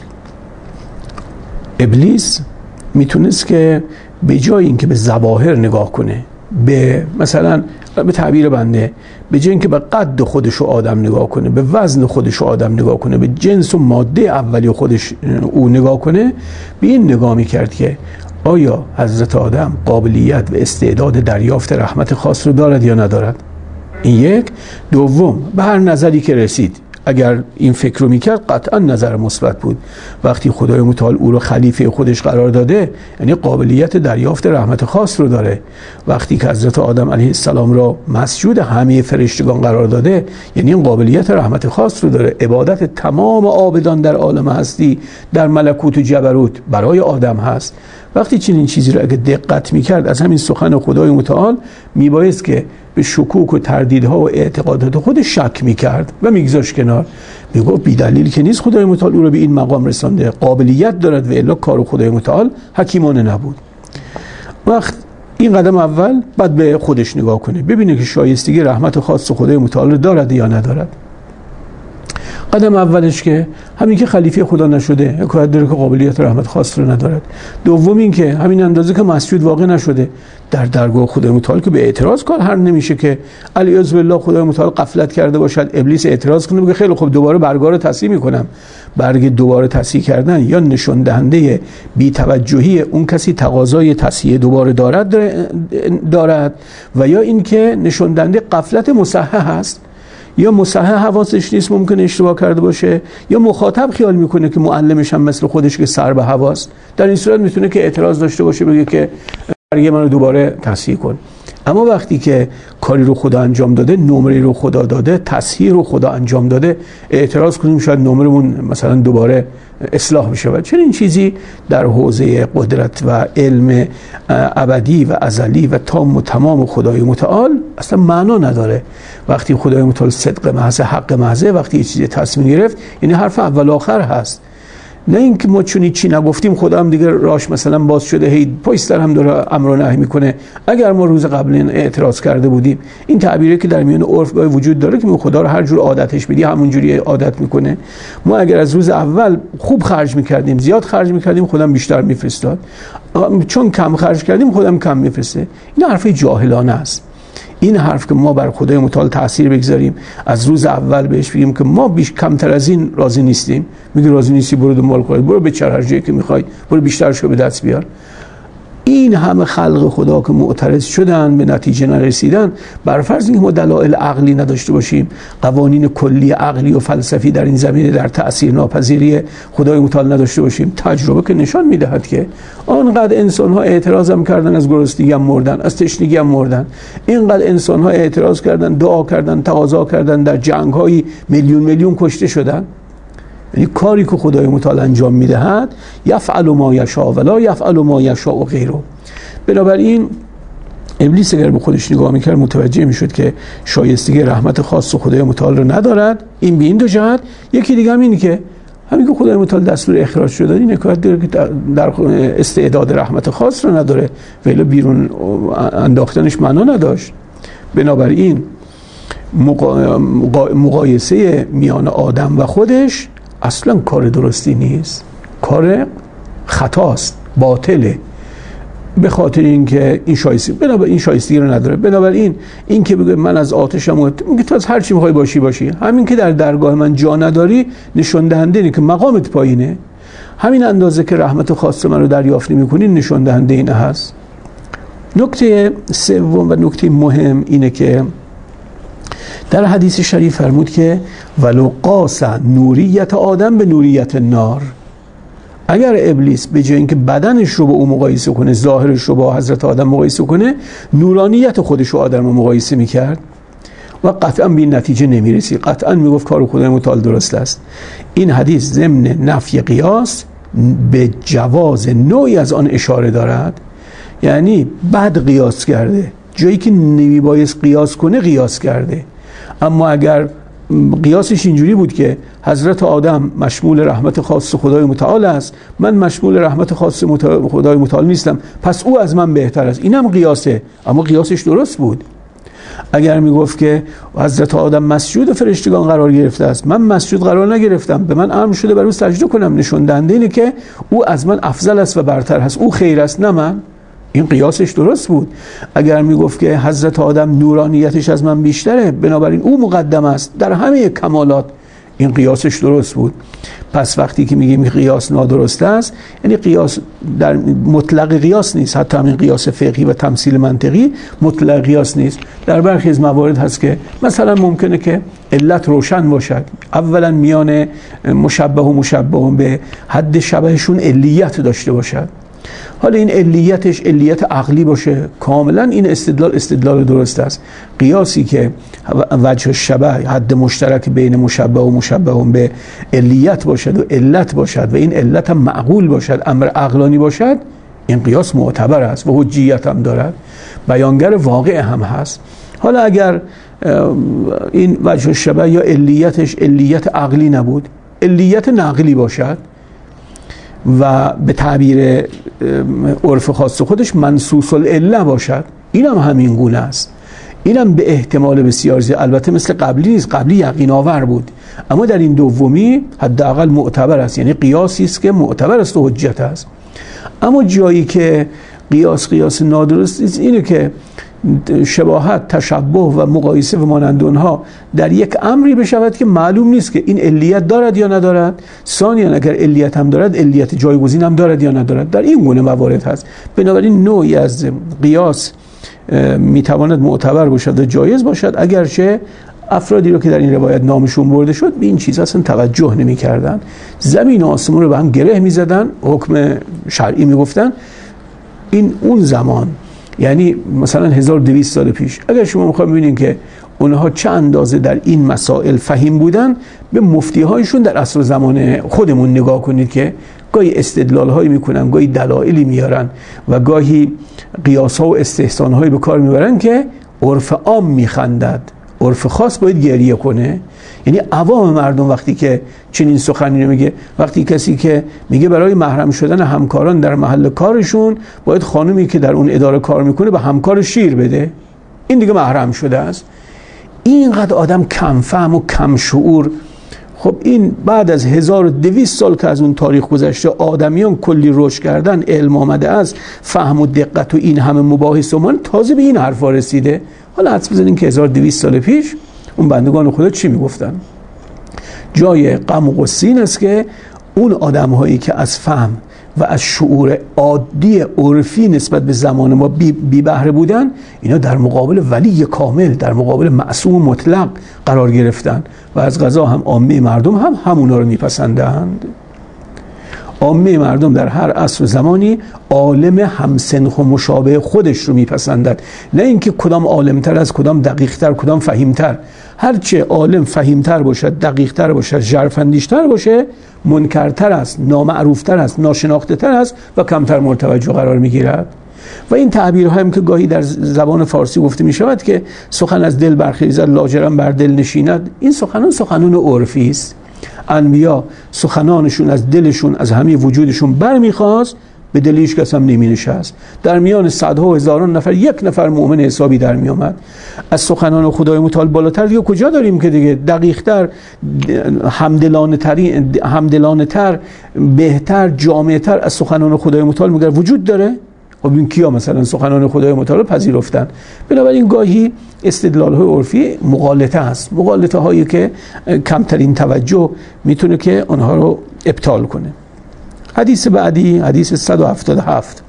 ابلیس میتونست که به جای اینکه به ظواهر نگاه کنه، به مثلا به تعبیر بنده، به جای اینکه به قد خودش و آدم نگاه کنه، به وزن خودش و آدم نگاه کنه، به جنس و ماده اولی خودش او نگاه کنه، به این نگاه میکرد که آیا حضرت آدم قابلیت و استعداد دریافت رحمت خاص رو دارد یا ندارد. این یک. دوم، به هر نظری که رسید، اگر این فکر رو میکرد قطعا نظر مثبت بود. وقتی خدای متعال او رو خلیفه خودش قرار داده، یعنی قابلیت دریافت رحمت خاص رو داره. وقتی که حضرت آدم علیه السلام را مسجود همه فرشتگان قرار داده، یعنی این قابلیت رحمت خاص رو داره. عبادت تمام عابدان در عالم هستی، در ملکوت و جبروت برای آدم هست. وقتی چنین چیزی رو اگه دقت میکرد از همین سخن خدای متعال، میبایست که به شکوک و تردیدها و اعتقادات خود شک میکرد و میگذاشت کنار. میگفت بی دلیل که نیست خدای متعال او رو به این مقام رسانده، قابلیت دارد و الا کار خدای متعال حکیمانه نبود. وقت این قدم اول، بعد به خودش نگاه کنه، ببینه که شایستگی رحمت خاص خدای متعال دارد یا ندارد. قدم اولش که همین که خلیفه خدا نشده، حکایت داره که قابلیت رحمت خاص رو ندارد. دوم این که همین اندازه که مسجود واقع نشده، در درگاه خدای متعال که به اعتراض کار هر نمیشه که علیاذ بالله خدای متعال غفلت کرده باشد، ابلیس اعتراض کنه بگه خیلی خوب دوباره برگا رو تصحیح میکنم. برگ دوباره تصحیح کردن یا نشون دهنده بی‌توجهی اون کسی تقاضای تصحیح دوباره دارد دارد و یا اینکه نشون دهنده غفلت مصحح است، یا مصحح حواسش نیست، ممکن اشتباه کرده باشه، یا مخاطب خیال میکنه که معلمش هم مثل خودش که سر به هواست. در این صورت میتونه که اعتراض داشته باشه، بگه که برگ منو دوباره تصحیح کن. اما وقتی که کاری رو خدا انجام داده، نمره رو خدا داده، تصحیح رو خدا انجام داده، اعتراض کنیم شاید نمرمون مثلا دوباره اصلاح بشه. چنین چیزی در حوزه قدرت و علم ابدی و ازلی و تام و تمام خدای متعال اصلا معنا نداره. وقتی خدای متعال صدق محض، حق محض، وقتی یه چیزی تصمیم گرفت، یعنی حرف اول آخر هست. نه اینکه ما چون چی نگفتیم خدا هم دیگه راش مثلا باز شده هی پایستر هم داره امر و نهی میکنه. اگر ما روز قبل اعتراض کرده بودیم، این تعبیری که در میان عرف گاهی وجود داره که خدا رو هر جور عادتش بدی همون جوری عادت میکنه. ما اگر از روز اول خوب خرج میکردیم، زیاد خرج میکردیم، خدا بیشتر میفرستاد. چون کم خرج کردیم خدا هم کم میفرسته. این حرف جاهلانه است. این حرف که ما بر خدای متعال تاثیر بگذاریم، از روز اول بهش بگیم که ما بیش کمتر از این راضی نیستیم، میگه راضی نیستی برو دنبال کن، برو به چه هر جایی که میخوای، برو بیشترشو به دست بیار. این همه خلق خدا که معترض شدن به نتیجه نرسیدن، بر فرض اینکه ما دلایل عقلی نداشته باشیم، قوانین کلی عقلی و فلسفی در این زمینه در تأثیر ناپذیری خدای متعال نداشته باشیم، تجربه که نشان میدهد که آنقدر انسان ها اعتراض هم کردن، از گرسنگی هم مردن، از تشنگی هم مردن، اینقدر انسان ها اعتراض کردن، دعا کردن، تقاضا کردن، در جنگ های میلیون میلیون کشته شدن. یعنی کاری که خدای متعال انجام میدهد، یفعل ما یشاء ولا یفعل ما یشاء غیره. بنابراین ابلیس اگر به خودش نگاه میکرد متوجه میشد که شایستگی رحمت خاص خدای متعال رو ندارد. این به این دو جهت. یکی دیگه هم اینه که همین که خدای متعال دستور اخراج شده این نکات داره که در استعداد رحمت خاص رو نداره، ولی بیرون انداختنش معنا نداشت. بنابراین مقایسه میان آدم و خودش اصلا کار درستی نیست، کار خطاست، باطله، به خاطر اینکه این شایستگی بنابراین این شایستگی رو نداره. بنابراین این که بگه من از آتشم، میگه تو از هر چی میخوای باشی باشی، همین که در درگاه من جا نداری نشون دهنده اینه که مقامت پایینه. همین اندازه که رحمت خاص من رو دریافت نمی‌کنی نشون دهنده این هست. نکته سوم و نکته مهم اینه که در حدیث شریف فرمود که ولو قاس نوریت آدم به نوریت نار، اگر ابلیس به جای اینکه بدنش رو با او مقایسه کنه، ظاهرش رو با حضرت آدم مقایسه کنه، نورانیت خودش رو آدم رو مقایسه میکرد و قطعا به این نتیجه نمیرسید، قطعا میگفت کار خدای متعال درست است. این حدیث ضمن نفی قیاس به جواز نوعی از آن اشاره دارد. یعنی بد قیاس کرده، جایی که نمیبایست قیاس کنه قیاس کرده. اما اگر قیاسش اینجوری بود که حضرت آدم مشمول رحمت خاص خدای متعال است، من مشمول رحمت خاص خدای متعال نیستم، پس او از من بهتر است، اینم قیاسه، اما قیاسش درست بود. اگر میگفت که حضرت آدم مسجود فرشتگان قرار گرفته است، من مسجود قرار نگرفتم، به من امر شده بر او سجده کنم، نشون دهنده اینه که او از من افضل است و برتر است، او خیر است نه من. این قیاسش درست بود. اگر میگفت که حضرت آدم نورانیتش از من بیشتره، بنابراین او مقدم است در همه کمالات، این قیاسش درست بود. پس وقتی که میگیم قیاس نادرست است، یعنی قیاس در مطلق قیاس نیست، حتی همین قیاس فقهی و تمثیل منطقی مطلق قیاس نیست. در برخی از موارد هست که مثلا ممکنه که علت روشن باشد، اولا میان مشبه و مشبه به حد شبهشون علیت داشته باشد، حالا این علیتش علیت عقلی باشه، کاملا این استدلال استدلال درست است. قیاسی که وجه شبه حد مشترک بین مشبه و مشبه به علیت باشد و علت باشد و این علت هم معقول باشد، امر عقلانی باشد، این قیاس معتبر است و حجیت هم دارد، بیانگر واقع هم هست. حالا اگر این وجه شبه یا علیتش علیت عقلی نبود، علیت نقلی باشد و به تعبیر عرف خاص خودش منصوص العله باشد، اینم همین گونه است. اینم به احتمال بسیار زیاد، البته مثل قبلی نیست، قبلی یقین آور بود، اما در این دومی حداقل معتبر است، یعنی قیاسی است که معتبر است و حجت است. اما جایی که قیاس قیاس نادرست نیست اینه که شباهت، تشبه و مقایسه و مانند اونها در یک امری بشود که معلوم نیست که این علیت دارد یا ندارد. ثانیاً اگر علیت هم دارد، علیت جایگزین هم دارد یا ندارد. در این گونه موارد هست. بنابراین نوعی از قیاس میتواند معتبر باشد و جایز باشد، اگرچه افرادی رو که در این روایت نامشون برده شد به این چیز اصلا توجه نمی کردن، زمین و آسمون رو به هم گره می زدن، حکم شرعی می گفتن. این اون زمان، یعنی مثلا هزار و دویست سال پیش. اگر شما میخواید ببینید که اونها چه اندازه در این مسائل فهیم بودن، به مفتی هایشون در عصر زمان خودمون نگاه کنید که گاهی استدلال هایی میکنن، گاهی دلایلی میارن و گاهی قیاس ها و استحسان هایی به کار میبرن که عرف عام میخندد، عرف خاص باید گریه کنه. یعنی عوام مردم وقتی که چنین سخنی رو میگه، وقتی کسی که میگه برای محرم شدن همکاران در محل کارشون باید خانمی که در اون اداره کار میکنه به همکار شیر بده، این دیگه محرم شده است. اینقدر آدم کم فهم و کم شعور. خب این بعد از هزار و دویست سال که از اون تاریخ گذشته، آدمیان کلی رشد کردن، علم آمده است، فهم و دقت و این همه مباحث و من تازه به این حرفا رسیده. حالا حدس بزنین که هزار و دویست سال پیش اون بندگان خدا چی میگفتن؟ جای غم و غصه این است که اون آدم هایی که از فهم و از شعور عادی عرفی نسبت به زمان ما بی, بی بهره بودن، اینا در مقابل ولی کامل، در مقابل معصوم مطلق قرار گرفتن و از قضا هم عامه مردم هم همونا رو میپسندند. عامه مردم در هر عصر و زمانی عالم همسنخ و مشابه خودش رو میپسندد، نه اینکه کدام عالمتر از کدام دقیقتر، کدام فهیمتر. هرچه عالم فهیمتر باشد، دقیقتر باشد، ژرفاندیشتر باشه، منکرتر است، نامعروفتر است، ناشناخته تر است و کمتر مورد توجه قرار میگیرد. و این تعبیرها هم که گاهی در زبان فارسی گفته می شود که سخن از دل برخیزد لاجرم بر دل نشیند، این سخنان سخنان عرفی است. انبیا سخنانشون از دلشون، از همه وجودشون برمیخواست، به دل هیچ کس هم نمی نشست. در میان صدها و هزاران نفر یک نفر مؤمن حسابی در می آمد. از سخنان خدای متعال بالاتر دیگه کجا داریم که دیگه دقیق‌تر، همدلانه ترین، همدلانه تر، بهتر، جامع‌تر از سخنان خدای متعال مگر وجود داره؟ خب این کیا مثلا سخنان خدای متعال پذیرفتن؟ بنابراین گاهی استدلال های عرفی مغالطه است، مغالطه هایی که کمترین توجه میتونه که اونها رو ابطال کنه. حدیث بعدی، حدیث صد و هفتاد و هفت.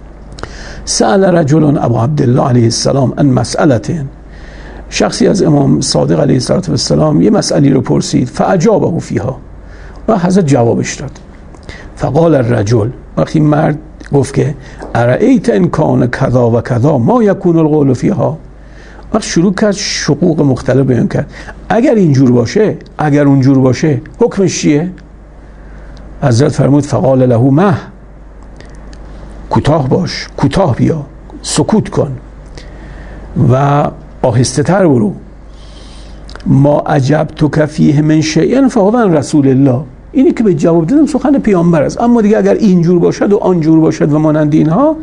سأل رجل ابو عبدالله علیه السلام عن مسئلة، شخصی از امام صادق علیه السلام یه مسئله رو پرسید، فاجابه فیها، و حضرت جوابش داد. فقال الرجل، وقتی مرد گفت که ارأیت ان کان کذا و کذا ما یکون القول فیها، وقت شروع کرد شقوق مختلف بیان کرد. اگر اینجور باشه، اگر اونجور باشه، حکمش چیه؟ حضرت فرمود فقال له مه، کوتاه باش، کوتاه بیا، سکوت کن و آهسته تر برو. ما عجبتک فیه من شیء فهو عن رسول الله، اینی که به جواب دادم سخن پیامبر است. اما دیگه اگر اینجور باشد و آنجور باشد و مانند اینها،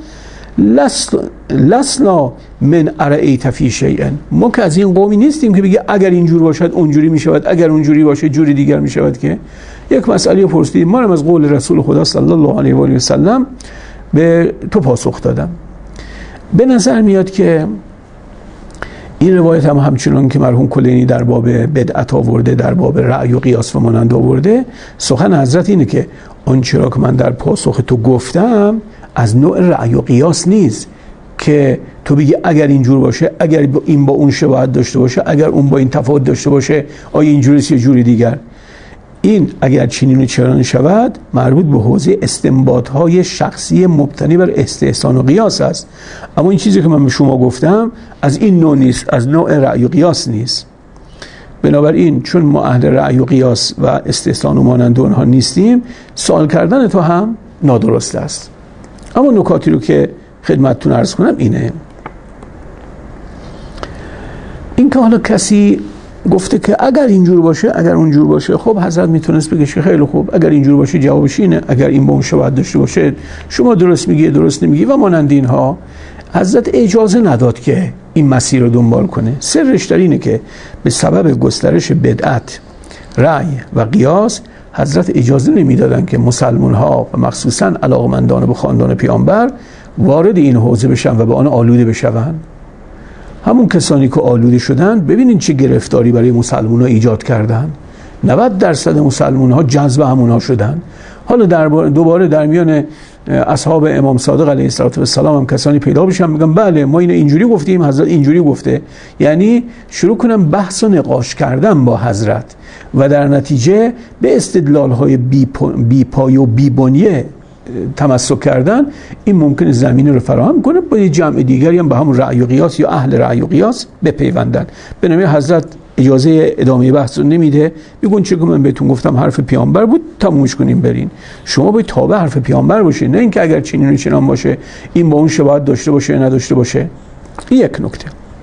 لسنا من ارأیت فی شیء، ما که از این قومی نیستیم که بگه اگر اینجور باشد اونجوری می شود، اگر اونجوری باشه جوری دیگر می شود. که یک مسئله پرسیدیم، ما هم از قول رسول خدا صلی الله علیه و آله و سلم به تو پاسخ دادم. به نظر میاد که این روایت هم همچنان که مرحوم کلینی در باب بدعت آورده، در باب رأی و قیاس و مانند آورده، سخن حضرت اینه که آنچه را که من در پاسخ تو گفتم از نوع رأی و قیاس نیست که تو بگی اگر اینجور باشه، اگر این با اون شباهت داشته باشه، اگر اون با این تفاوت داشته باشه، آیا اینجوریه یا جوری دیگر. این اگر چنین و چران شود مربوط به حوزه استنباط‌های شخصی مبتنی بر استحسان و قیاس است. اما این چیزی که من به شما گفتم از این نوع نیست، از نوع رأی و قیاس نیست. بنابراین چون ما اهل رأی و قیاس و استحسان و مانند اونها نیستیم، سوال کردن تو هم نادرست است. اما نکاتی رو که خدمتتون عرض کنم اینه، این که حالا کسی گفته که اگر اینجور باشه، اگر اونجور باشه، خب حضرت میتونست بگه خیلی خوب، اگر اینجور باشه جوابش اینه، اگر این با اون شباهت داشته باشه شما درست میگی، درست نمیگی و مانند اینها. حضرت اجازه نداد که این مسیر رو دنبال کنه. سرش در اینه که به سبب گسترش بدعت، رأی و قیاس حضرت اجازه نمیدادن که مسلمان ها و مخصوصا علاقمندان به خاندان پیامبر وارد این حوزه بشن و به آن آلوده بشن. همون کسانی که آلوده شدن ببینین چه گرفتاری برای مسلمان ها ایجاد کردن. نود درصد مسلمان ها جذب همونها شدن. حالا در دوباره در میان اصحاب امام صادق علیه السلام هم کسانی پیدا بشن میگن بله ما اینو اینجوری گفتیم، حضرت اینجوری گفته، یعنی شروع کنم بحث و نقاش کردن با حضرت و در نتیجه به استدلال های بی, پا بی پای و بی بنیه تمسک کردن. این ممکنه زمینه رو فراهم کنه با یه جمع دیگری هم به همون رأی و قیاس یا اهل رأی و قیاس بپیوندن. به نوع حضرت اجازه ادامه بحث رو نمیده، میگن چه که من بهتون گفتم حرف پیامبر بود تمومش کنیم برین. شما باید تابع حرف پیامبر باشید، نه اینکه اگر چنین و چنان باشه این با اون شباهت داشته باشه یا نداشته باشه. این یک نکته.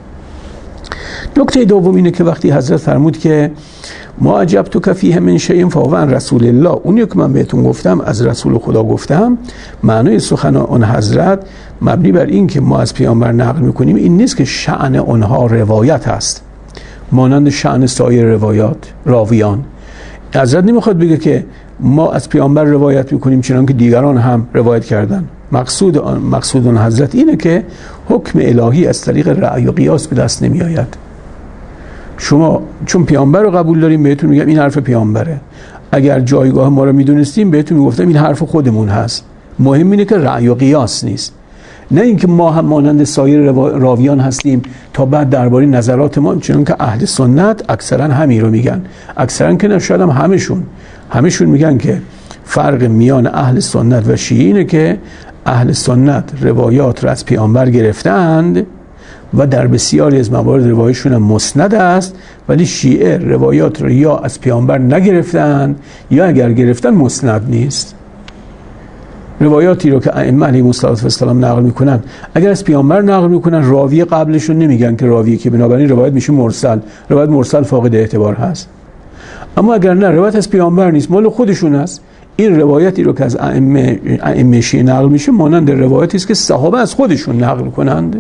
نکته دوم اینه که وقتی حضرت فرمود که ما عجبت فیه من شیء فهو عن رسول الله، اونی که من بهتون گفتم از رسول خدا گفتم، معنای سخن آن حضرت مبنی بر این که ما از پیامبر نقل میکنیم این نیست که شأن آنها روایت هست مانند شأن سایر روایات راویان. حضرت نمیخواد بگه که ما از پیامبر روایت میکنیم چنان که دیگران هم روایت کردن. مقصود آن مقصود آن حضرت اینه که حکم الهی از طریق رأی و قیاس به دست نمیآید. شما چون پیامبر رو قبول داریم بهتون میگم این حرف پیامبره. اگر جایگاه ما رو میدونستیم بهتون میگفتم این حرف خودمون هست. مهم اینه که رأی و قیاس نیست، نه اینکه ما هم مانند سایر راویان هستیم تا بعد درباره نظرات ما، چون که اهل سنت اکثرا همین رو میگن. اکثرا که نه شاید هم همشون همشون میگن که فرق میان اهل سنت و شیعه اینه که اهل سنت روایات را از پیامبر گرفتند و در بسیاری از موارد روایشون هم مسند است، ولی شیعه روایات را یا از پیامبر نگرفتند یا اگر گرفتن مسند نیست. روایاتی رو که ائمه علیهم السلام نقل میکنن اگر از پیامبر نقل میکنن راوی قبلشون نمیگن که راویه، که بنابراین روایت میشه مرسل. روایت مرسل فاقد اعتبار هست. اما اگر نه روایت از پیامبر نیست مال خودشون است، این روایتی رو که از ائمه ائمه شیعه نقل میشه مانند روایتی است که صحابه از خودشون نقل کنند.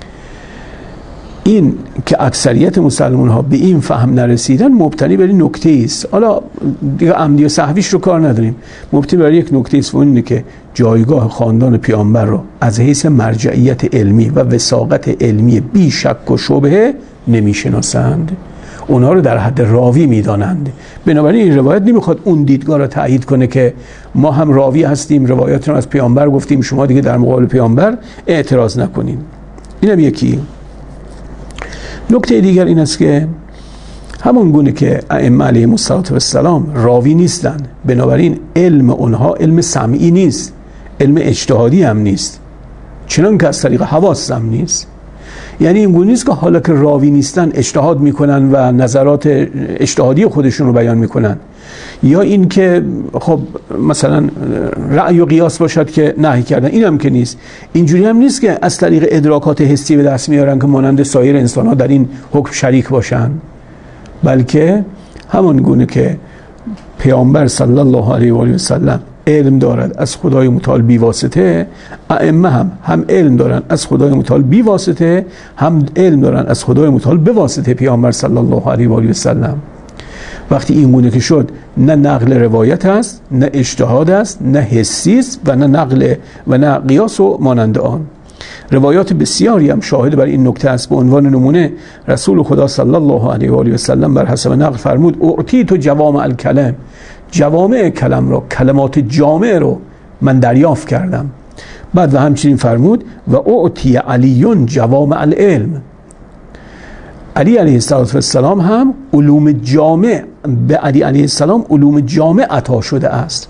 این که اکثریت مسلمان ها به این فهم نرسیدن مبتنی بر این نکته است. حالا دیگه عمدی و سهویش رو کار نداریم، مبتنی بر یک نکته است و اینه که جایگاه خاندان پیامبر رو از حیث مرجعیت علمی و وثاقت علمی بی شک و شبهه نمیشناسند، اونها رو در حد راوی میدانند. بنابراین این روایت نمیخواد اون دیدگاه رو تایید کنه که ما هم راوی هستیم، روایات رو از پیامبر گفتیم، شما دیگه در مقابل پیامبر اعتراض نکنین. اینم یکی. نکته دیگر این است که همون گونه که ائمه علیهم السلام راوی نیستند، بنابراین علم اونها علم سمعی نیست، علم اجتهادی هم نیست، چنان که از طریق حواس هم نیست. یعنی این گونه نیست که حالا که راوی نیستن اجتهاد میکنن و نظرات اجتهادی خودشون رو بیان میکنن، یا این که خب مثلا رأی و قیاس باشد که نهی کردن، این هم که نیست. اینجوری هم نیست که از طریق ادراکات حسی به دست میارن که مانند سایر انسان ها در این حکم شریک باشن، بلکه همون گونه که پیامبر صلی الله علیه و آله و سلم علم دارد از خدای متعال بی واسطه، ائمه هم هم علم دارن از خدای متعال بی واسطه، هم علم دارن از خدای متعال به واسطه پیامبر صلی الله علیه و آله و سلم. وقتی این گونه که شد، نه نقل روایت است، نه اجتهاد است، نه حسی است و نه نقل و نه قیاس و مانند آن. روایات بسیاری هم شاهد بر این نکته است. به عنوان نمونه رسول خدا صلی الله علیه و آله و سلم بر حسب نقل فرمود اعطیت جوامع الکلم، جوامع کلم رو، کلمات جامع رو من دریافت کردم. بعد و همچنین فرمود و اعطی علیون جوامع العلم، علی علیه السلام هم علوم جامع، به علی علیه السلام علوم جامع عطا شده است.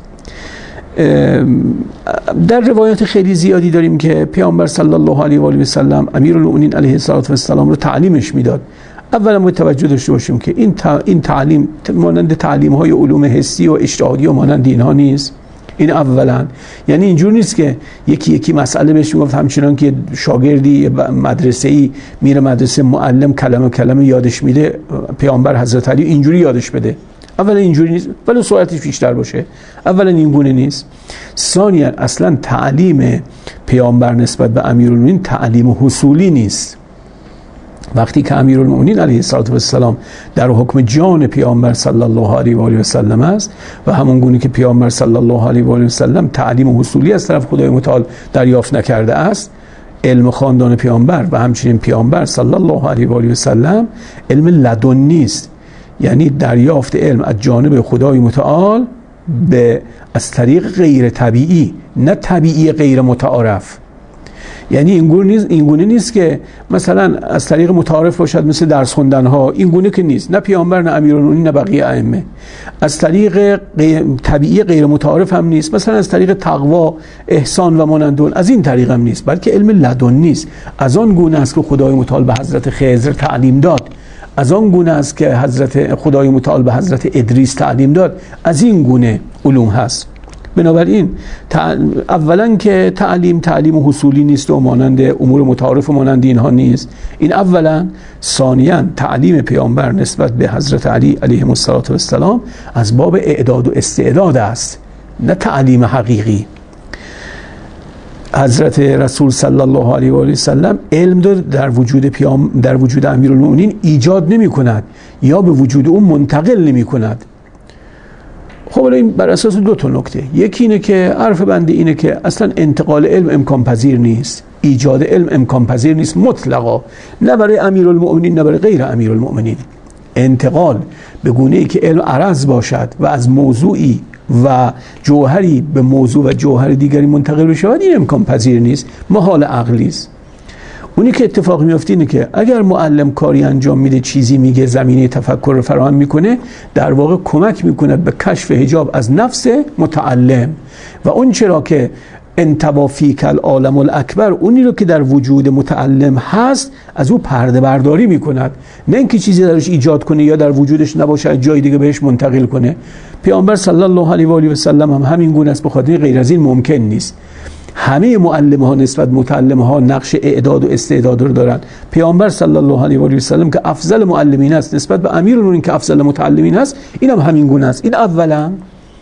در روایات خیلی زیادی داریم که پیامبر صلی الله علیه و آله و سلم امیرالمؤمنین علیه السلام رو تعلیمش میداد. اولا ما توجه داشته باشیم که این این تعلیم مانند تعلیم های علوم حسی و اجتهادی و مانند اینها نیست. این اولا، یعنی اینجور نیست که یکی یکی مسئله بهش میگفت همچنان که شاگردی مدرسه‌ای میره مدرسه معلم کلمه کلمه یادش میده، پیامبر حضرت علی اینجوری یادش بده. اولا اینجوری نیست، ولی سرعتش بیشتر باشه. اولا این گونه نیست. ثانیا اصلا تعلیم پیامبر نسبت به امیرالمومنین تعلیم حصولی نیست. وقتی که امیرالمؤمنین علیه السلام در حکم جان پیامبر صلی الله علیه و آله و سلم است و همون گونه که پیامبر صلی الله علیه و آله و سلم تعلیم حصولی از طرف خدای متعال دریافت نکرده است، علم خاندان پیامبر و همچنین پیامبر صلی الله علیه و آله و سلم علم لدنی است، یعنی دریافت علم از جانب خدای متعال به از طریق غیر طبیعی، نه طبیعی غیر متعارف. یعنی این گونه نیست این گونه نیست که مثلا از طریق متعارف باشد مثل درس خوندن ها، این گونه که نیست، نه پیامبر نه امیرالمؤمنین نه بقیه ائمه. از طریق غیر طبیعی غیر متعارف هم نیست، مثلا از طریق تقوا، احسان و مانند اون، از این طریق هم نیست، بلکه علم لدنی است. از آن گونه است که خدای متعال به حضرت خضر تعلیم داد، از آن گونه است که حضرت خدای متعال به حضرت ادریس تعلیم داد، از این گونه علوم هست. بنابراین اولا که تعلیم تعلیم حصولی نیست و مانند امور متعارف و مانند اینها نیست، این اولا. ثانیا تعلیم پیامبر نسبت به حضرت علی علیه السلام از باب اعداد و استعداد است، نه تعلیم حقیقی. حضرت رسول صلی الله علیه و آله و سلم علم در وجود پیام در وجود امیرالمؤمنین ایجاد نمی کند یا به وجود اون منتقل نمی کند. خب این بر اساس دو تا نکته، یکی اینه که عرف بنده اینه که اصلا انتقال علم امکان پذیر نیست، ایجاد علم امکان پذیر نیست مطلقا، نه برای امیرالمؤمنین نه برای غیر امیرالمؤمنین. انتقال به گونه‌ای که علم عرض باشد و از موضوعی و جوهری به موضوع و جوهر دیگری منتقل بشود، این امکان پذیر نیست، محال عقلی است. اونی که اتفاق میفته اینه که اگر معلم کاری انجام میده، چیزی میگه، زمینه تفکر رو فراهم میکنه، در واقع کمک میکنه به کشف حجاب از نفس متعلم و اون چرا که انطبا فیک العالم الاکبر، اونی رو که در وجود متعلم هست از او پرده برداری میکند، نه اینکه چیزی درش ایجاد کنه یا در وجودش نباشه جای دیگه بهش منتقل کنه. پیامبر صلی الله علیه و آله و سلم هم همین گونه است، به خاطر غیر از این ممکن نیست. همه معلم ها نسبت متعلم ها نقش اعداد و استعداد رو دارن. پیامبر صلی الله علیه و آله و سلم که افضل معلمین است نسبت به امیرالمؤمنین که افضل متعلمین است، این هم همین گونه است. این اولا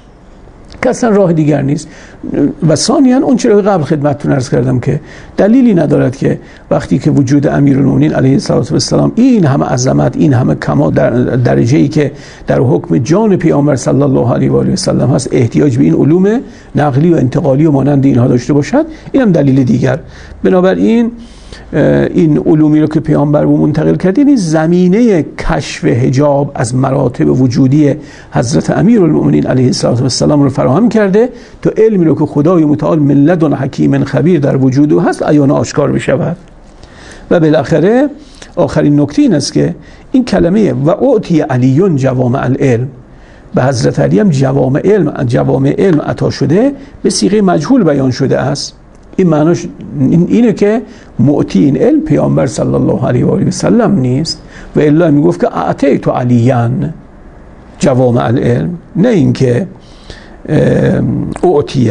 که اصلا راه دیگر نیست. و ثانیاً اون چرا قبل خدمتتون عرض کردم که دلیلی ندارد که وقتی که وجود امیرالمؤمنین علیه السلام این همه عظمت، این همه کمال در درجه‌ای که در حکم جان پیامبر صلی الله علیه و آله و سلم هست، احتیاج به این علوم نقلی و انتقالی و مانند اینها داشته باشد، اینم دلیل دیگر. بنابراین این علومی رو که پیامبر رو منتقل کرد، این زمینه کشف حجاب از مراتب وجودی حضرت امیرالمؤمنین علیه السلام رو فراهم کرده تا علمی رو که خدای متعال من لدن حکیم خبیر در وجود هست عیان آشکار بشود. و بالاخره آخرین نکته این است که این کلمه و اعطی علیون جوامع العلم، به حضرت علی هم جوامع علم جوامع علم عطا شده، به صیغه مجهول بیان شده است. این معناش اینه که معطی این علم پیامبر صلی الله علیه و آله و سلم نیست، و الا میگفت که اعطیت علیان جوامع العلم، نه اینکه اعطیه.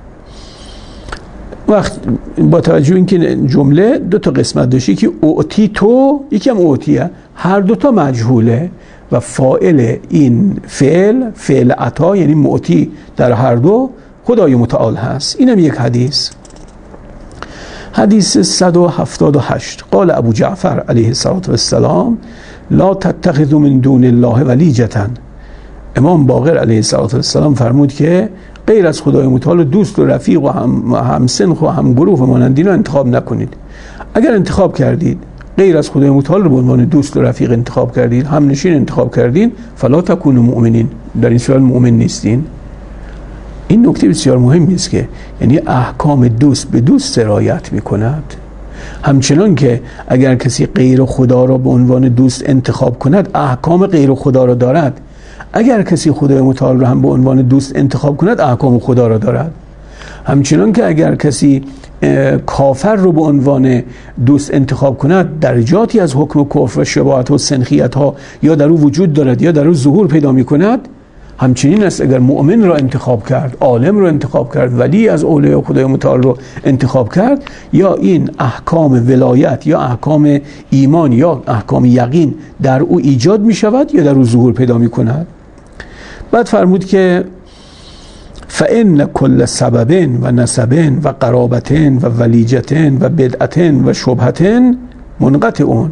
وقت با توجه اینکه جمله دو تا قسمت داشته، که اعطی تو، یکی هم اعطیه، هر دو تا مجهوله و فاعل این فعل فعل عطا یعنی معطی در هر دو خدای متعال هست. اینم یک حدیث. حدیث صد و هفتاد و هشت قال ابو جعفر علیه السلام لا تتخذوا من دون الله ولیجة. امام باقر علیه السلام فرمود که غیر از خدای متعال دوست و رفیق و هم همسنخ و هم گروه و مانندین رو انتخاب نکنید. اگر انتخاب کردید غیر از خدای متعال رو به عنوان دوست و رفیق انتخاب کردید، هم نشین انتخاب کردین، فلا تکونوا مؤمنین، در این صورت مؤمن نیستین. این نکته بسیار مهمی است که یعنی احکام دوست به دوست سرایت می کند. همچنان که اگر کسی غیر خدا را به عنوان دوست انتخاب کند، احکام غیر خدا را دارد. اگر کسی خدای متعال را هم به عنوان دوست انتخاب کند، احکام خدا را دارد. همچنان که اگر کسی کافر رو به عنوان دوست انتخاب کند، درجاتی از حکم کفر و شباهت و سنخیت ها یا در او وجود دارد یا در او ظهور پیدا می کند. همچنین است اگر مؤمن را انتخاب کرد، عالم را انتخاب کرد، ولی از اولیاء خدای متعال را انتخاب کرد، یا این احکام ولایت یا احکام ایمان یا احکام یقین در او ایجاد می شود یا در او ظهور پیدا می کند. بعد فرمود که فإن كل سبب و نسب و قرابت و ولیجة و بدعة و شبهة منقطع،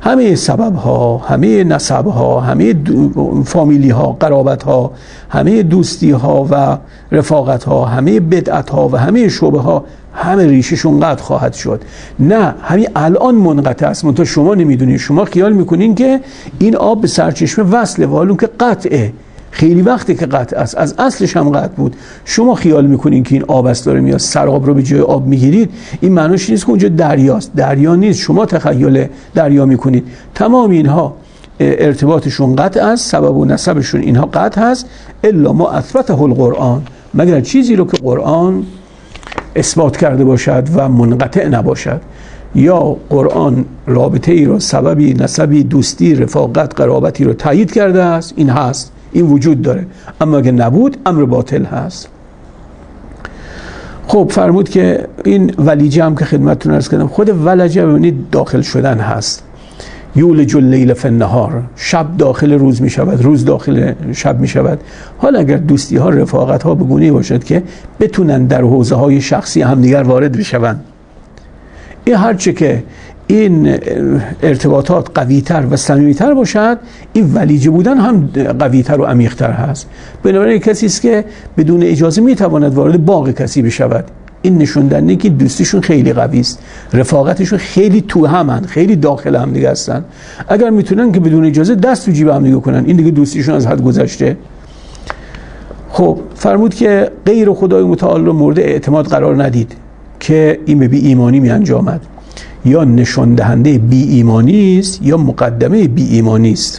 همه سبب ها، همه نسب ها، همه فامیلی ها، قرابت ها، همه دوستی ها و رفاقت ها، همه بدعت ها و همه شعبه ها، همه ریششون قطع خواهد شد. نه، همین الان منقطع است، منتها شما نمیدونید. شما خیال میکنین که این آب به سرچشمه وصله، و حالا که قطعه، خیلی وقتی که قطع است، از اصلش هم قطع بود. شما خیال میکنین که این آب است داره میاد، سراب رو به جای آب میگیرید، این معنیش نیست که اونجا دریاست. دریا نیست، شما تخیل دریا میکنید. تمام اینها ارتباطشون قطع است، سبب و نسبشون اینها قطع است، الا ما اثبته القرآن، مگر چیزی رو که قرآن اثبات کرده باشد و منقطع نباشد. یا قرآن رابطه ای رو، سببی، نسبی، دوستی، رفاقت، قرابتی رو تایید کرده است، این هست، این وجود داره. اما اگه نبود، امر باطل هست. خب فرمود که این ولیجه هم که خدمتتون عرض کردم، خود ولجه ببینید داخل شدن هست. یولج اللیل فی النهار، شب داخل روز می شود، روز داخل شب می شود. حالا اگر دوستی ها، رفاقت ها به گونه‌ای باشد که بتونن در حوزه های شخصی همدیگر وارد بشوند، این هرچه که این ارتباطات قوی‌تر و صمیمی‌تر باشد، این ولیجه بودن هم قوی‌تر و عمیق‌تر هست. بنابراین کسی است که بدون اجازه میتواند وارد باغ کسی بشود، این نشون دهنده که دوستیشون خیلی قوی است، رفاقتشون خیلی تو همن، خیلی داخل هم دیگه هستن. اگر میتونن که بدون اجازه دست تو جیب هم دیگه کنن، این دیگه دوستیشون از حد گذشته. خب فرمود که غیر خدای متعال رو مورد اعتماد قرار ندید که این به بی ایمانی می انجامد. یا نشان دهنده بی ایمانی است یا مقدمه بی ایمانی است.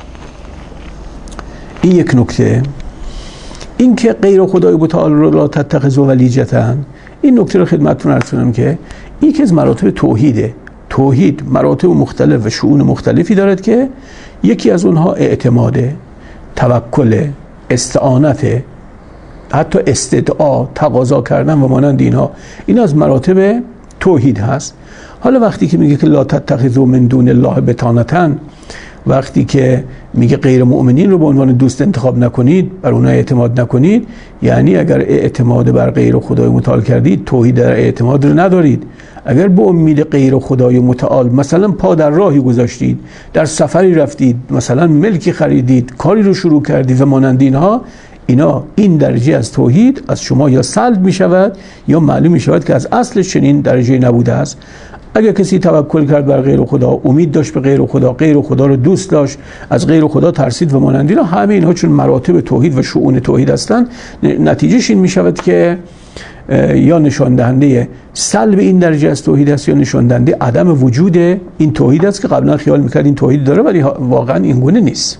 این یک نکته. این که غیر خدای متعال رو لا تتخذوا ولیجة، این نکته رو خدمتتون عرض کنم که این که از مراتب توحیده. توحید مراتب مختلف و شؤون مختلفی دارد که یکی از اونها اعتماده، توکل، استعانت، حتی استدعا، تقاضا کردن و مانند اینها، این از مراتب توحید هست. حالا وقتی که میگه که لا تتخذوا من دون الله بطانة، وقتی که میگه غیر مؤمنین رو به عنوان دوست انتخاب نکنید، بر اونها اعتماد نکنید، یعنی اگر اعتماد بر غیر خدای متعال کردید، توحید در اعتماد رو ندارید. اگر به امید غیر خدای متعال مثلا پا در راهی گذاشتید، در سفری رفتید، مثلا ملکی خریدید، کاری رو شروع کردید و مانند اینها، اینا این درجه از توحید از شما یا سلب می شود یا معلوم می شود که از اصل چنین درجه نبوده است. اگر کسی توکل کرد بر غیر خدا، امید داشت به غیر خدا، غیر خدا رو دوست داشت، از غیر خدا ترسید و مانند اینا، همه اینها چون مراتب توحید و شؤون توحید هستند، نتیجهش این می شود که یا نشان دهنده سلب این درجه از توحید است یا نشان دهنده عدم وجود این توحید است که قبلا خیال می‌کرد این توحید داره ولی واقعا این گونه نیست.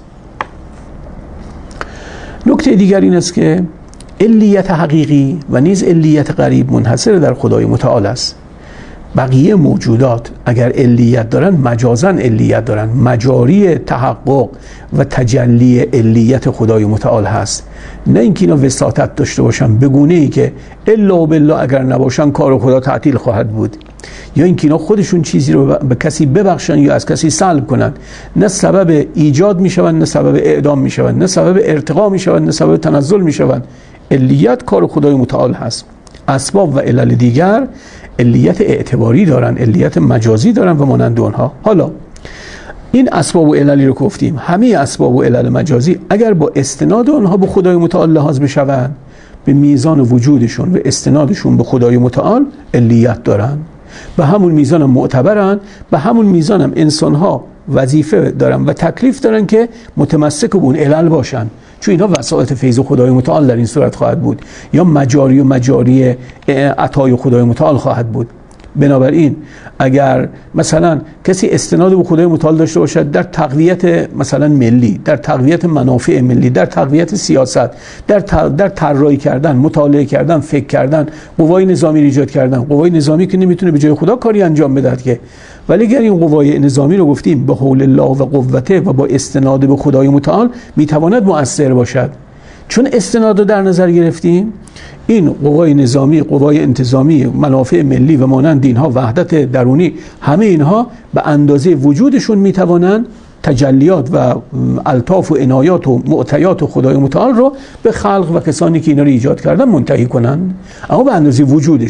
نکته دیگر این است که علیت حقیقی و نیز علیت غریب منحصر در خدای متعال است. بقیه موجودات اگر علیت دارن، مجازاً علیت دارن، مجاری تحقق و تجلی علیت خدای متعال هست، نه اینکه اینا وساطت داشته باشن به گونه‌ای که الا بالله اگر نباشن کار خدا تعطیل خواهد بود، یا اینکه اینا خودشون چیزی رو به کسی ببخشن یا از کسی سلب کنند، نه سبب ایجاد میشوند، نه سبب اعدام میشوند، نه سبب ارتقا میشوند، نه سبب تنزل میشوند. علیت کار خدای متعال هست. اسباب و علل دیگر علیت اعتباری دارن، علیت مجازی دارن و مانند اونها. حالا این اسباب و عللی رو گفتیم، همه اسباب و علل مجازی اگر با استناد اونها به خدای متعال لحاظ بشوند، به میزان وجودشون و استنادشون به خدای متعال علیت دارن، به همون میزان هم معتبرن، به همون میزان هم انسانها وظیفه دارن و تکلیف دارن که متمسک به اون علل باشن، چون اینها وسائط فیض خدای متعال در این صورت خواهد بود یا مجاری و مجاری عطای خدای متعال خواهد بود. بنابراین اگر مثلا کسی استناد به خدای متعال داشته باشد در تقویت مثلا ملی، در تقویت منافع ملی، در تقویت سیاست، در در طراحی کردن، مطالعه کردن، فکر کردن، قوای نظامی ایجاد کردن، قوای نظامی که نمیتونه به جای خدا کاری انجام بده که، ولی اگر این قوای نظامی رو گفتیم به حول الله و قوته و با استناد به خدای متعال میتواند مؤثر باشد، چون استناد رو در نظر گرفتیم، این قوای نظامی، قوای انتظامی، منافع ملی و مانند اینها، وحدت درونی، همه اینها به اندازه وجودشون میتوانند تجلیات و الطاف و عنایات و معطیات و خدای متعال رو به خلق و کسانی که اینا رو ایجاد کردن منتهی کنند، اما به اندازه وجودشون.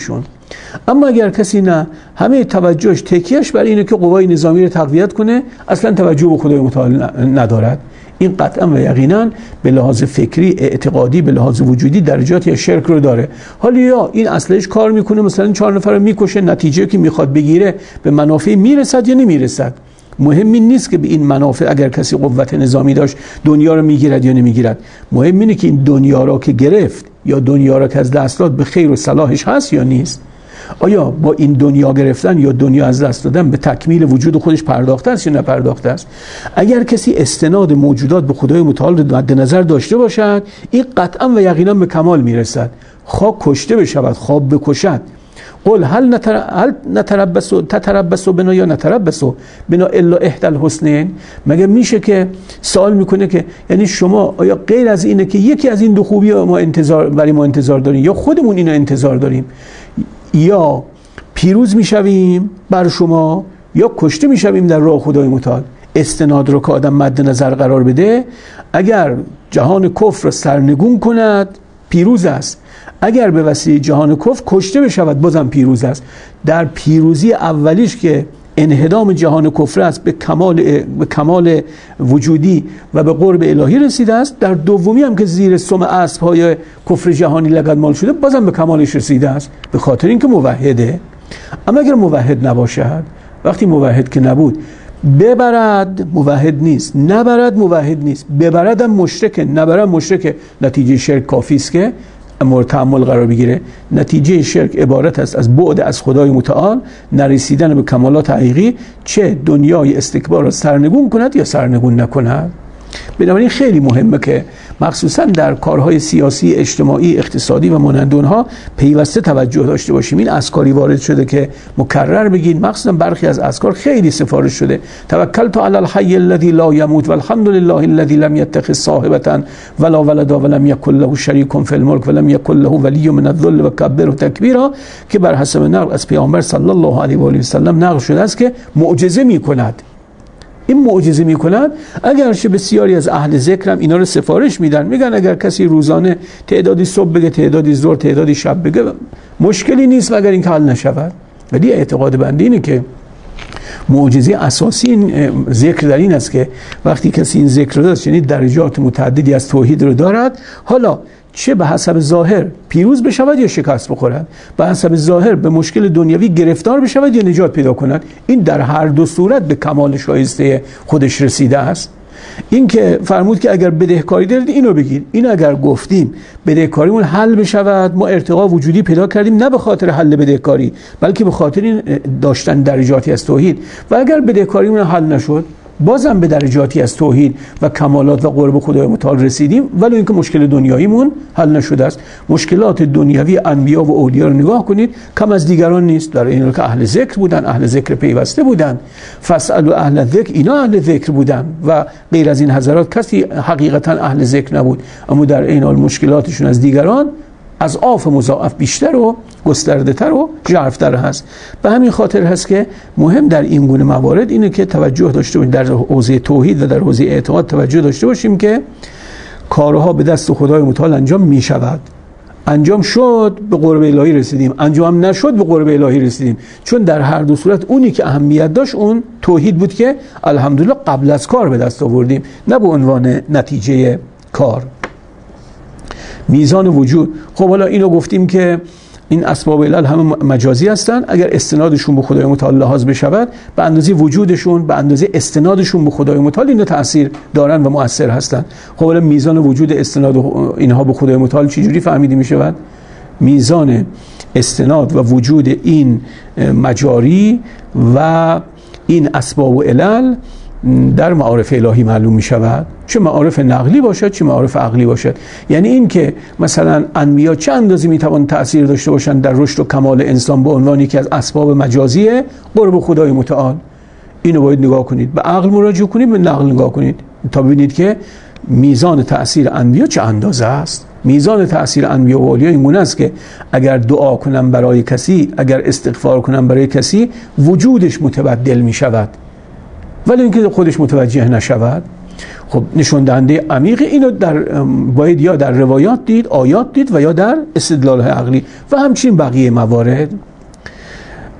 اما اگر کسی نه، همه توجهش تکیهش بر اینه که قوای نظامی رو تقویت کنه، اصلا توجه به خدای متعال ندارد، این قطعا و یقینا به لحاظ فکری، اعتقادی، به لحاظ وجودی درجاتی از شرک رو داره. حالا یا این اصلش کار میکنه، مثلا چهار نفر رو میکشه، نتیجه که میخواد بگیره به منافع میرسد یا نمیرسد. مهم این نیست که به این منافع اگر کسی قوت نظامی داشت دنیا رو میگیرد یا نمیگیرد. مهم اینه که این دنیا را که گرفت یا دنیا را که از دست داد به خیر و صلاحش هست یا نیست. آیا با این دنیا گرفتن یا دنیا از دست دادن به تکمیل وجود خودش پرداخته است یا نپرداخته است؟ اگر کسی استناد موجودات به خدای متعال رو مد نظر داشته باشد، این قطعا و یقینا به کمال میرسد. خواه کشته بشود، خواه بکشد. قل هل نتر... هل نتربسو تتربسو بنا یا نتربسو بنا الا احدى الحسنین؟ مگه میشه که سوال میکنه که یعنی شما آیا غیر از اینه که یکی از این دو خوبی ما انتظار برای ما انتظار داریم یا خودمون اینو انتظار داریم؟ یا پیروز میشویم بر شما یا کشته میشویم در راه خدای متعال. استناد رو که آدم مد نظر قرار بده، اگر جهان کفر رو سرنگون کند پیروز است، اگر به وسیله جهان کفر کشته بشود بازم پیروز است. در پیروزی اولیش که انهدام جهان کفر است، به کمال به کمال وجودی و به قرب الهی رسیده است. در دومی هم که زیر سم اسب‌های کفر جهانی لگدمال شده بازم به کمالش رسیده است، به خاطر اینکه موحده. اما اگر موحد نباشد، وقتی موحد که نبود، ببرد موحد نیست، نبرد موحد نیست، ببرد هم مشرکه، نبرد مشرکه. نتیجه شرک کافی است که مورد تأمل قرار بگیره. نتیجه شرک عبارت است از بعد از خدای متعال، نرسیدن به کمالات حقیقی، چه دنیای استکبار را سرنگون کند یا سرنگون نکند. بنابراین خیلی مهمه که مخصوصا در کارهای سیاسی، اجتماعی، اقتصادی و مانند اونها پیوسته توجه داشته باشیم. این اذکاری وارد شده که مکرر بگین، مخصوصا برخی از اذکار خیلی سفارش شده. توکلت علی الحی الذی لا یموت والحمد لله الذی لم یتخذ صاحبة ولا ولدا ولم یکن له شریک فی الملک ولم یکن له ولی من الذل وکبره تکبیرا، که بر حسب نقل از پیامبر صلی الله علیه و آله و سلم نقل شده است که معجزه میکند. این معجزه میکنند. اگرچه بسیاری از اهل ذکر هم اینا رو سفارش میدن، میگن اگر کسی روزانه تعدادی صبح بگه، تعدادی ظهر، تعدادی شب بگه مشکلی نیست مگر اینکه حل نشود. ولی اعتقاد بنده اینه که معجزه اساسی این ذکر در این است که وقتی کسی این ذکر رو داشت، یعنی درجات متعددی از توحید رو دارد، حالا چه به حسب ظاهر پیروز بشود یا شکست بخورد، به حسب ظاهر به مشکل دنیوی گرفتار بشود یا نجات پیدا کند، این در هر دو صورت به کمال شایسته خودش رسیده است. این که فرمود که اگر بدهکاری دارید اینو بگید، این اگر گفتیم بدهکاریمون حل بشود، ما ارتقا وجودی پیدا کردیم، نه به خاطر حل بدهکاری بلکه به خاطر این داشتن درجاتی از توحید. و اگر بدهکاریمون حل نشد بازم به درجاتی از توحید و کمالات و قرب خدای متعال رسیدیم، ولی اینکه مشکل دنیاییمون حل نشده است. مشکلات دنیوی انبیا و اولیا رو نگاه کنید، کم از دیگران نیست. در این که اهل ذکر بودن، اهل ذکر پیوسته بودن، فاسألوا اهل ذکر، اینا اهل ذکر بودن و غیر از این حضرات کسی حقیقتا اهل ذکر نبود. اما در این حال مشکلاتشون از دیگران از آف مضاعف بیشتر و گسترده تر و ژرف‌تر هست. به همین خاطر هست که مهم در این گونه موارد اینه که توجه داشته باشیم، در حوزه توحید و در حوزه اعتقاد توجه داشته باشیم که کارها به دست خدای متعال انجام می شود. انجام شد به قرب الهی رسیدیم، انجام نشد به قرب الهی رسیدیم، چون در هر دو صورت اونی که اهمیت داشت اون توحید بود که الحمدلله قبل از کار به دست آوردیم، نه به عنوان نتیجه کار. میزان وجود، خب حالا اینو گفتیم که این اسباب علل همه مجازی هستن. اگر استنادشون به خدای متعال لحاظ بشود، به اندازه وجودشون، به اندازه استنادشون به خدای متعال اینا تأثیر دارن و مؤثر هستن. خب حالا میزان وجود استناد اینها به خدای متعال چجوری فهمیده میشود؟ میزان استناد و وجود این مجاری و این اسباب و علل در معارف الهی معلوم می شود، چه معارف نقلی باشد چه معارف عقلی باشد. یعنی این که مثلا انبیا چه اندازه می توان تأثیر داشته باشند در رشد و کمال انسان به عنوان یکی از اسباب مجازی قرب خدای متعال، اینو باید نگاه کنید، به عقل مراجعه کنید، به نقل نگاه کنید تا ببینید که میزان تأثیر انبیا چه اندازه است. میزان تأثیر انبیا و اولیا این گونه است که اگر دعا کنم برای کسی، اگر استغفار کنم برای کسی، وجودش متبدل می شود، ولی اینکه خودش متوجه نشود. خب نشون دهنده عمیق اینو در باید یا در روایات دید، آیات دید، و یا در استدلال‌های عقلی و همچنین بقیه موارد.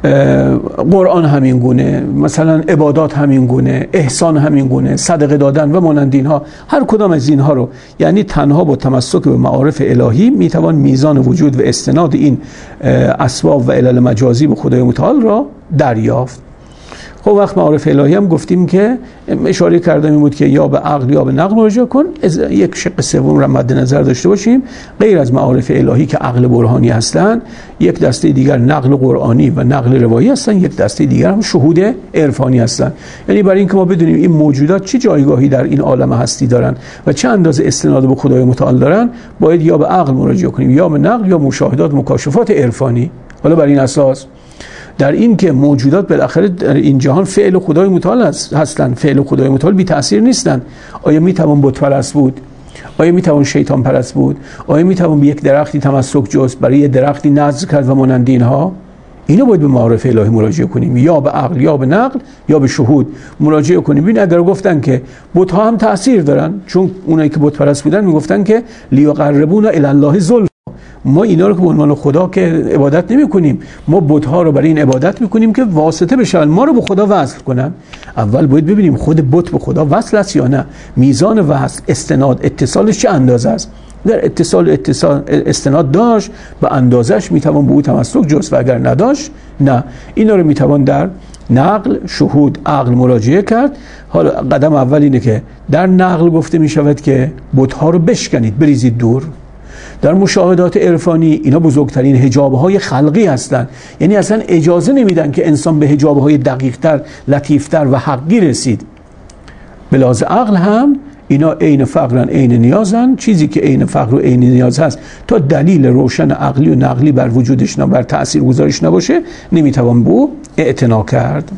قرآن همین گونه، مثلا عبادات همین گونه، احسان همین گونه، صدقه دادن و مانند اینها، هر کدام از اینها رو یعنی تنها با تمسک به معارف الهی میتوان میزان وجود و استناد این اسباب و علل مجازی به خدای متعال را دریافت. خب وقت معارف الهی هم گفتیم که اشاره کردم این بود که یا به عقل یا به نقل مراجعه کن. یک شق سوم را مد نظر داشته باشیم، غیر از معارف الهی که عقل برهانی هستند، یک دسته دیگر نقل قرآنی و نقل روایی هستند، یک دسته دیگر هم شهود عرفانی هستند. یعنی برای اینکه ما بدونیم این موجودات چه جایگاهی در این عالم هستی دارن و چه اندازه استناد به خدای متعال دارن، باید یا به عقل مراجعه کنیم یا به نقل یا مشاهدات مکاشفات عرفانی. حالا بر این اساس در این که موجودات بالاخره در این جهان فعل خدای متعال هستند، فعل خدای متعال بی تأثیر نیستند. آیا میتوان بت پرست بود؟ آیا میتوان شیطان پرست بود؟ آیا میتوان به یک درختی تمسک جست، برای یک درختی نذر کرد و مانند اینها؟ اینو باید به معارف الهی مراجعه کنیم، یا به عقل یا به نقل یا به شهود مراجعه کنیم. ببین اگر گفتن که بت ها هم تأثیر دارن، چون اونایی که بت پرست بودن میگفتن که لیقربونا الی الله زلفا، ما اینا رو که به عنوان خدا که عبادت نمی کنیم، ما بت‌ها رو برای این عبادت میکنیم که واسطه بشن ما رو به خدا وصل کنن. اول باید ببینیم خود بت به خدا وصل است یا نه، میزان وصل، استناد، اتصالش چه اندازه است. در اتصال اتصال استناد داشت به اندازش میتوان به او تمسک جست و اگر نداشت نه. اینا رو میتوان در نقل، شهود، عقل مراجعه کرد. حالا قدم اول اینه که در نقل گفته میشود که بت‌ها رو بشکنید، بریزید دور. در مشاهدات عرفانی اینا بزرگترین حجاب‌های خلقی هستند، یعنی اصلا اجازه نمیدن که انسان به حجاب‌های دقیق‌تر، لطیف‌تر و حقی رسید. بلاز عقل هم اینا عین فقرن عین نیازن، چیزی که عین فقر و عین نیاز هست تا دلیل روشن عقلی و نقلی بر وجودش نه بر تأثیر گذارش نباشه نمیتوان به او اعتنا کرد.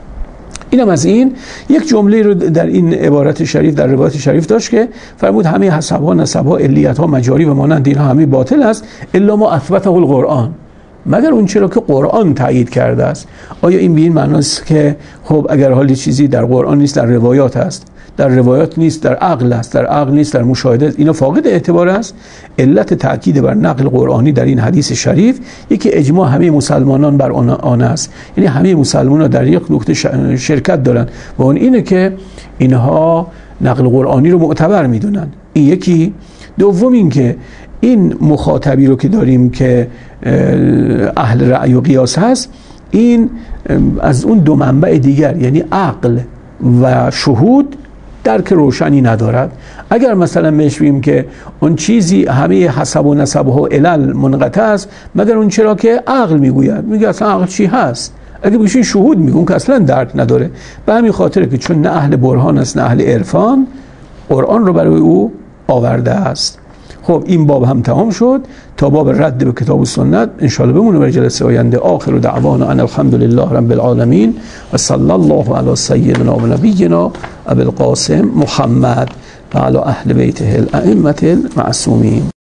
اینم از این. یک جمله رو در این عبارت شریف، در روایت شریف داشت که فرمود همه حسب‌ها، نسب‌ها، علیت‌ها، مجاری و مانند اینها همه باطل است الا ما اثبته القرآن، مگر اون چرا که قرآن تایید کرده است. آیا این به این معنی است که خب اگر حالی چیزی در قرآن نیست در روایات است، در روایات نیست در عقل است، در عقل نیست در مشاهده است، اینا فاقد اعتبار است؟ علت تاکید بر نقل قرآنی در این حدیث شریف یکی اجماع همه مسلمانان بر آن است، یعنی همه مسلمانان در یک نقطه شرکت دارند و اون اینه که اینها نقل قرآنی رو معتبر میدونن. این یکی. دوم این که این مخاطبی رو که داریم که اهل رأی و قیاس هست، این از اون دو منبع دیگر یعنی عقل و شهود درک روشنی ندارد. اگر مثلا بشویم که اون چیزی همه حسب و نسب و علل منقطع است، مگر اون چرا که عقل میگوید، میگه اصلا عقل چی هست؟ اگه بگوشین شهود میگون که اصلا درک نداره. به همین خاطره که چون نه اهل برهان است نه اهل عرفان، قرآن رو برای او آورده است. خب این باب هم تمام شد. تا باب رد به کتاب و سنت انشاءالله بمونه برای جلسه آینده. آخر دعوانا ان الحمد لله رب العالمین و صلی الله علی سیدنا و نبینا ابی القاسم محمد و علی اهل بیته الائمه المعصومین.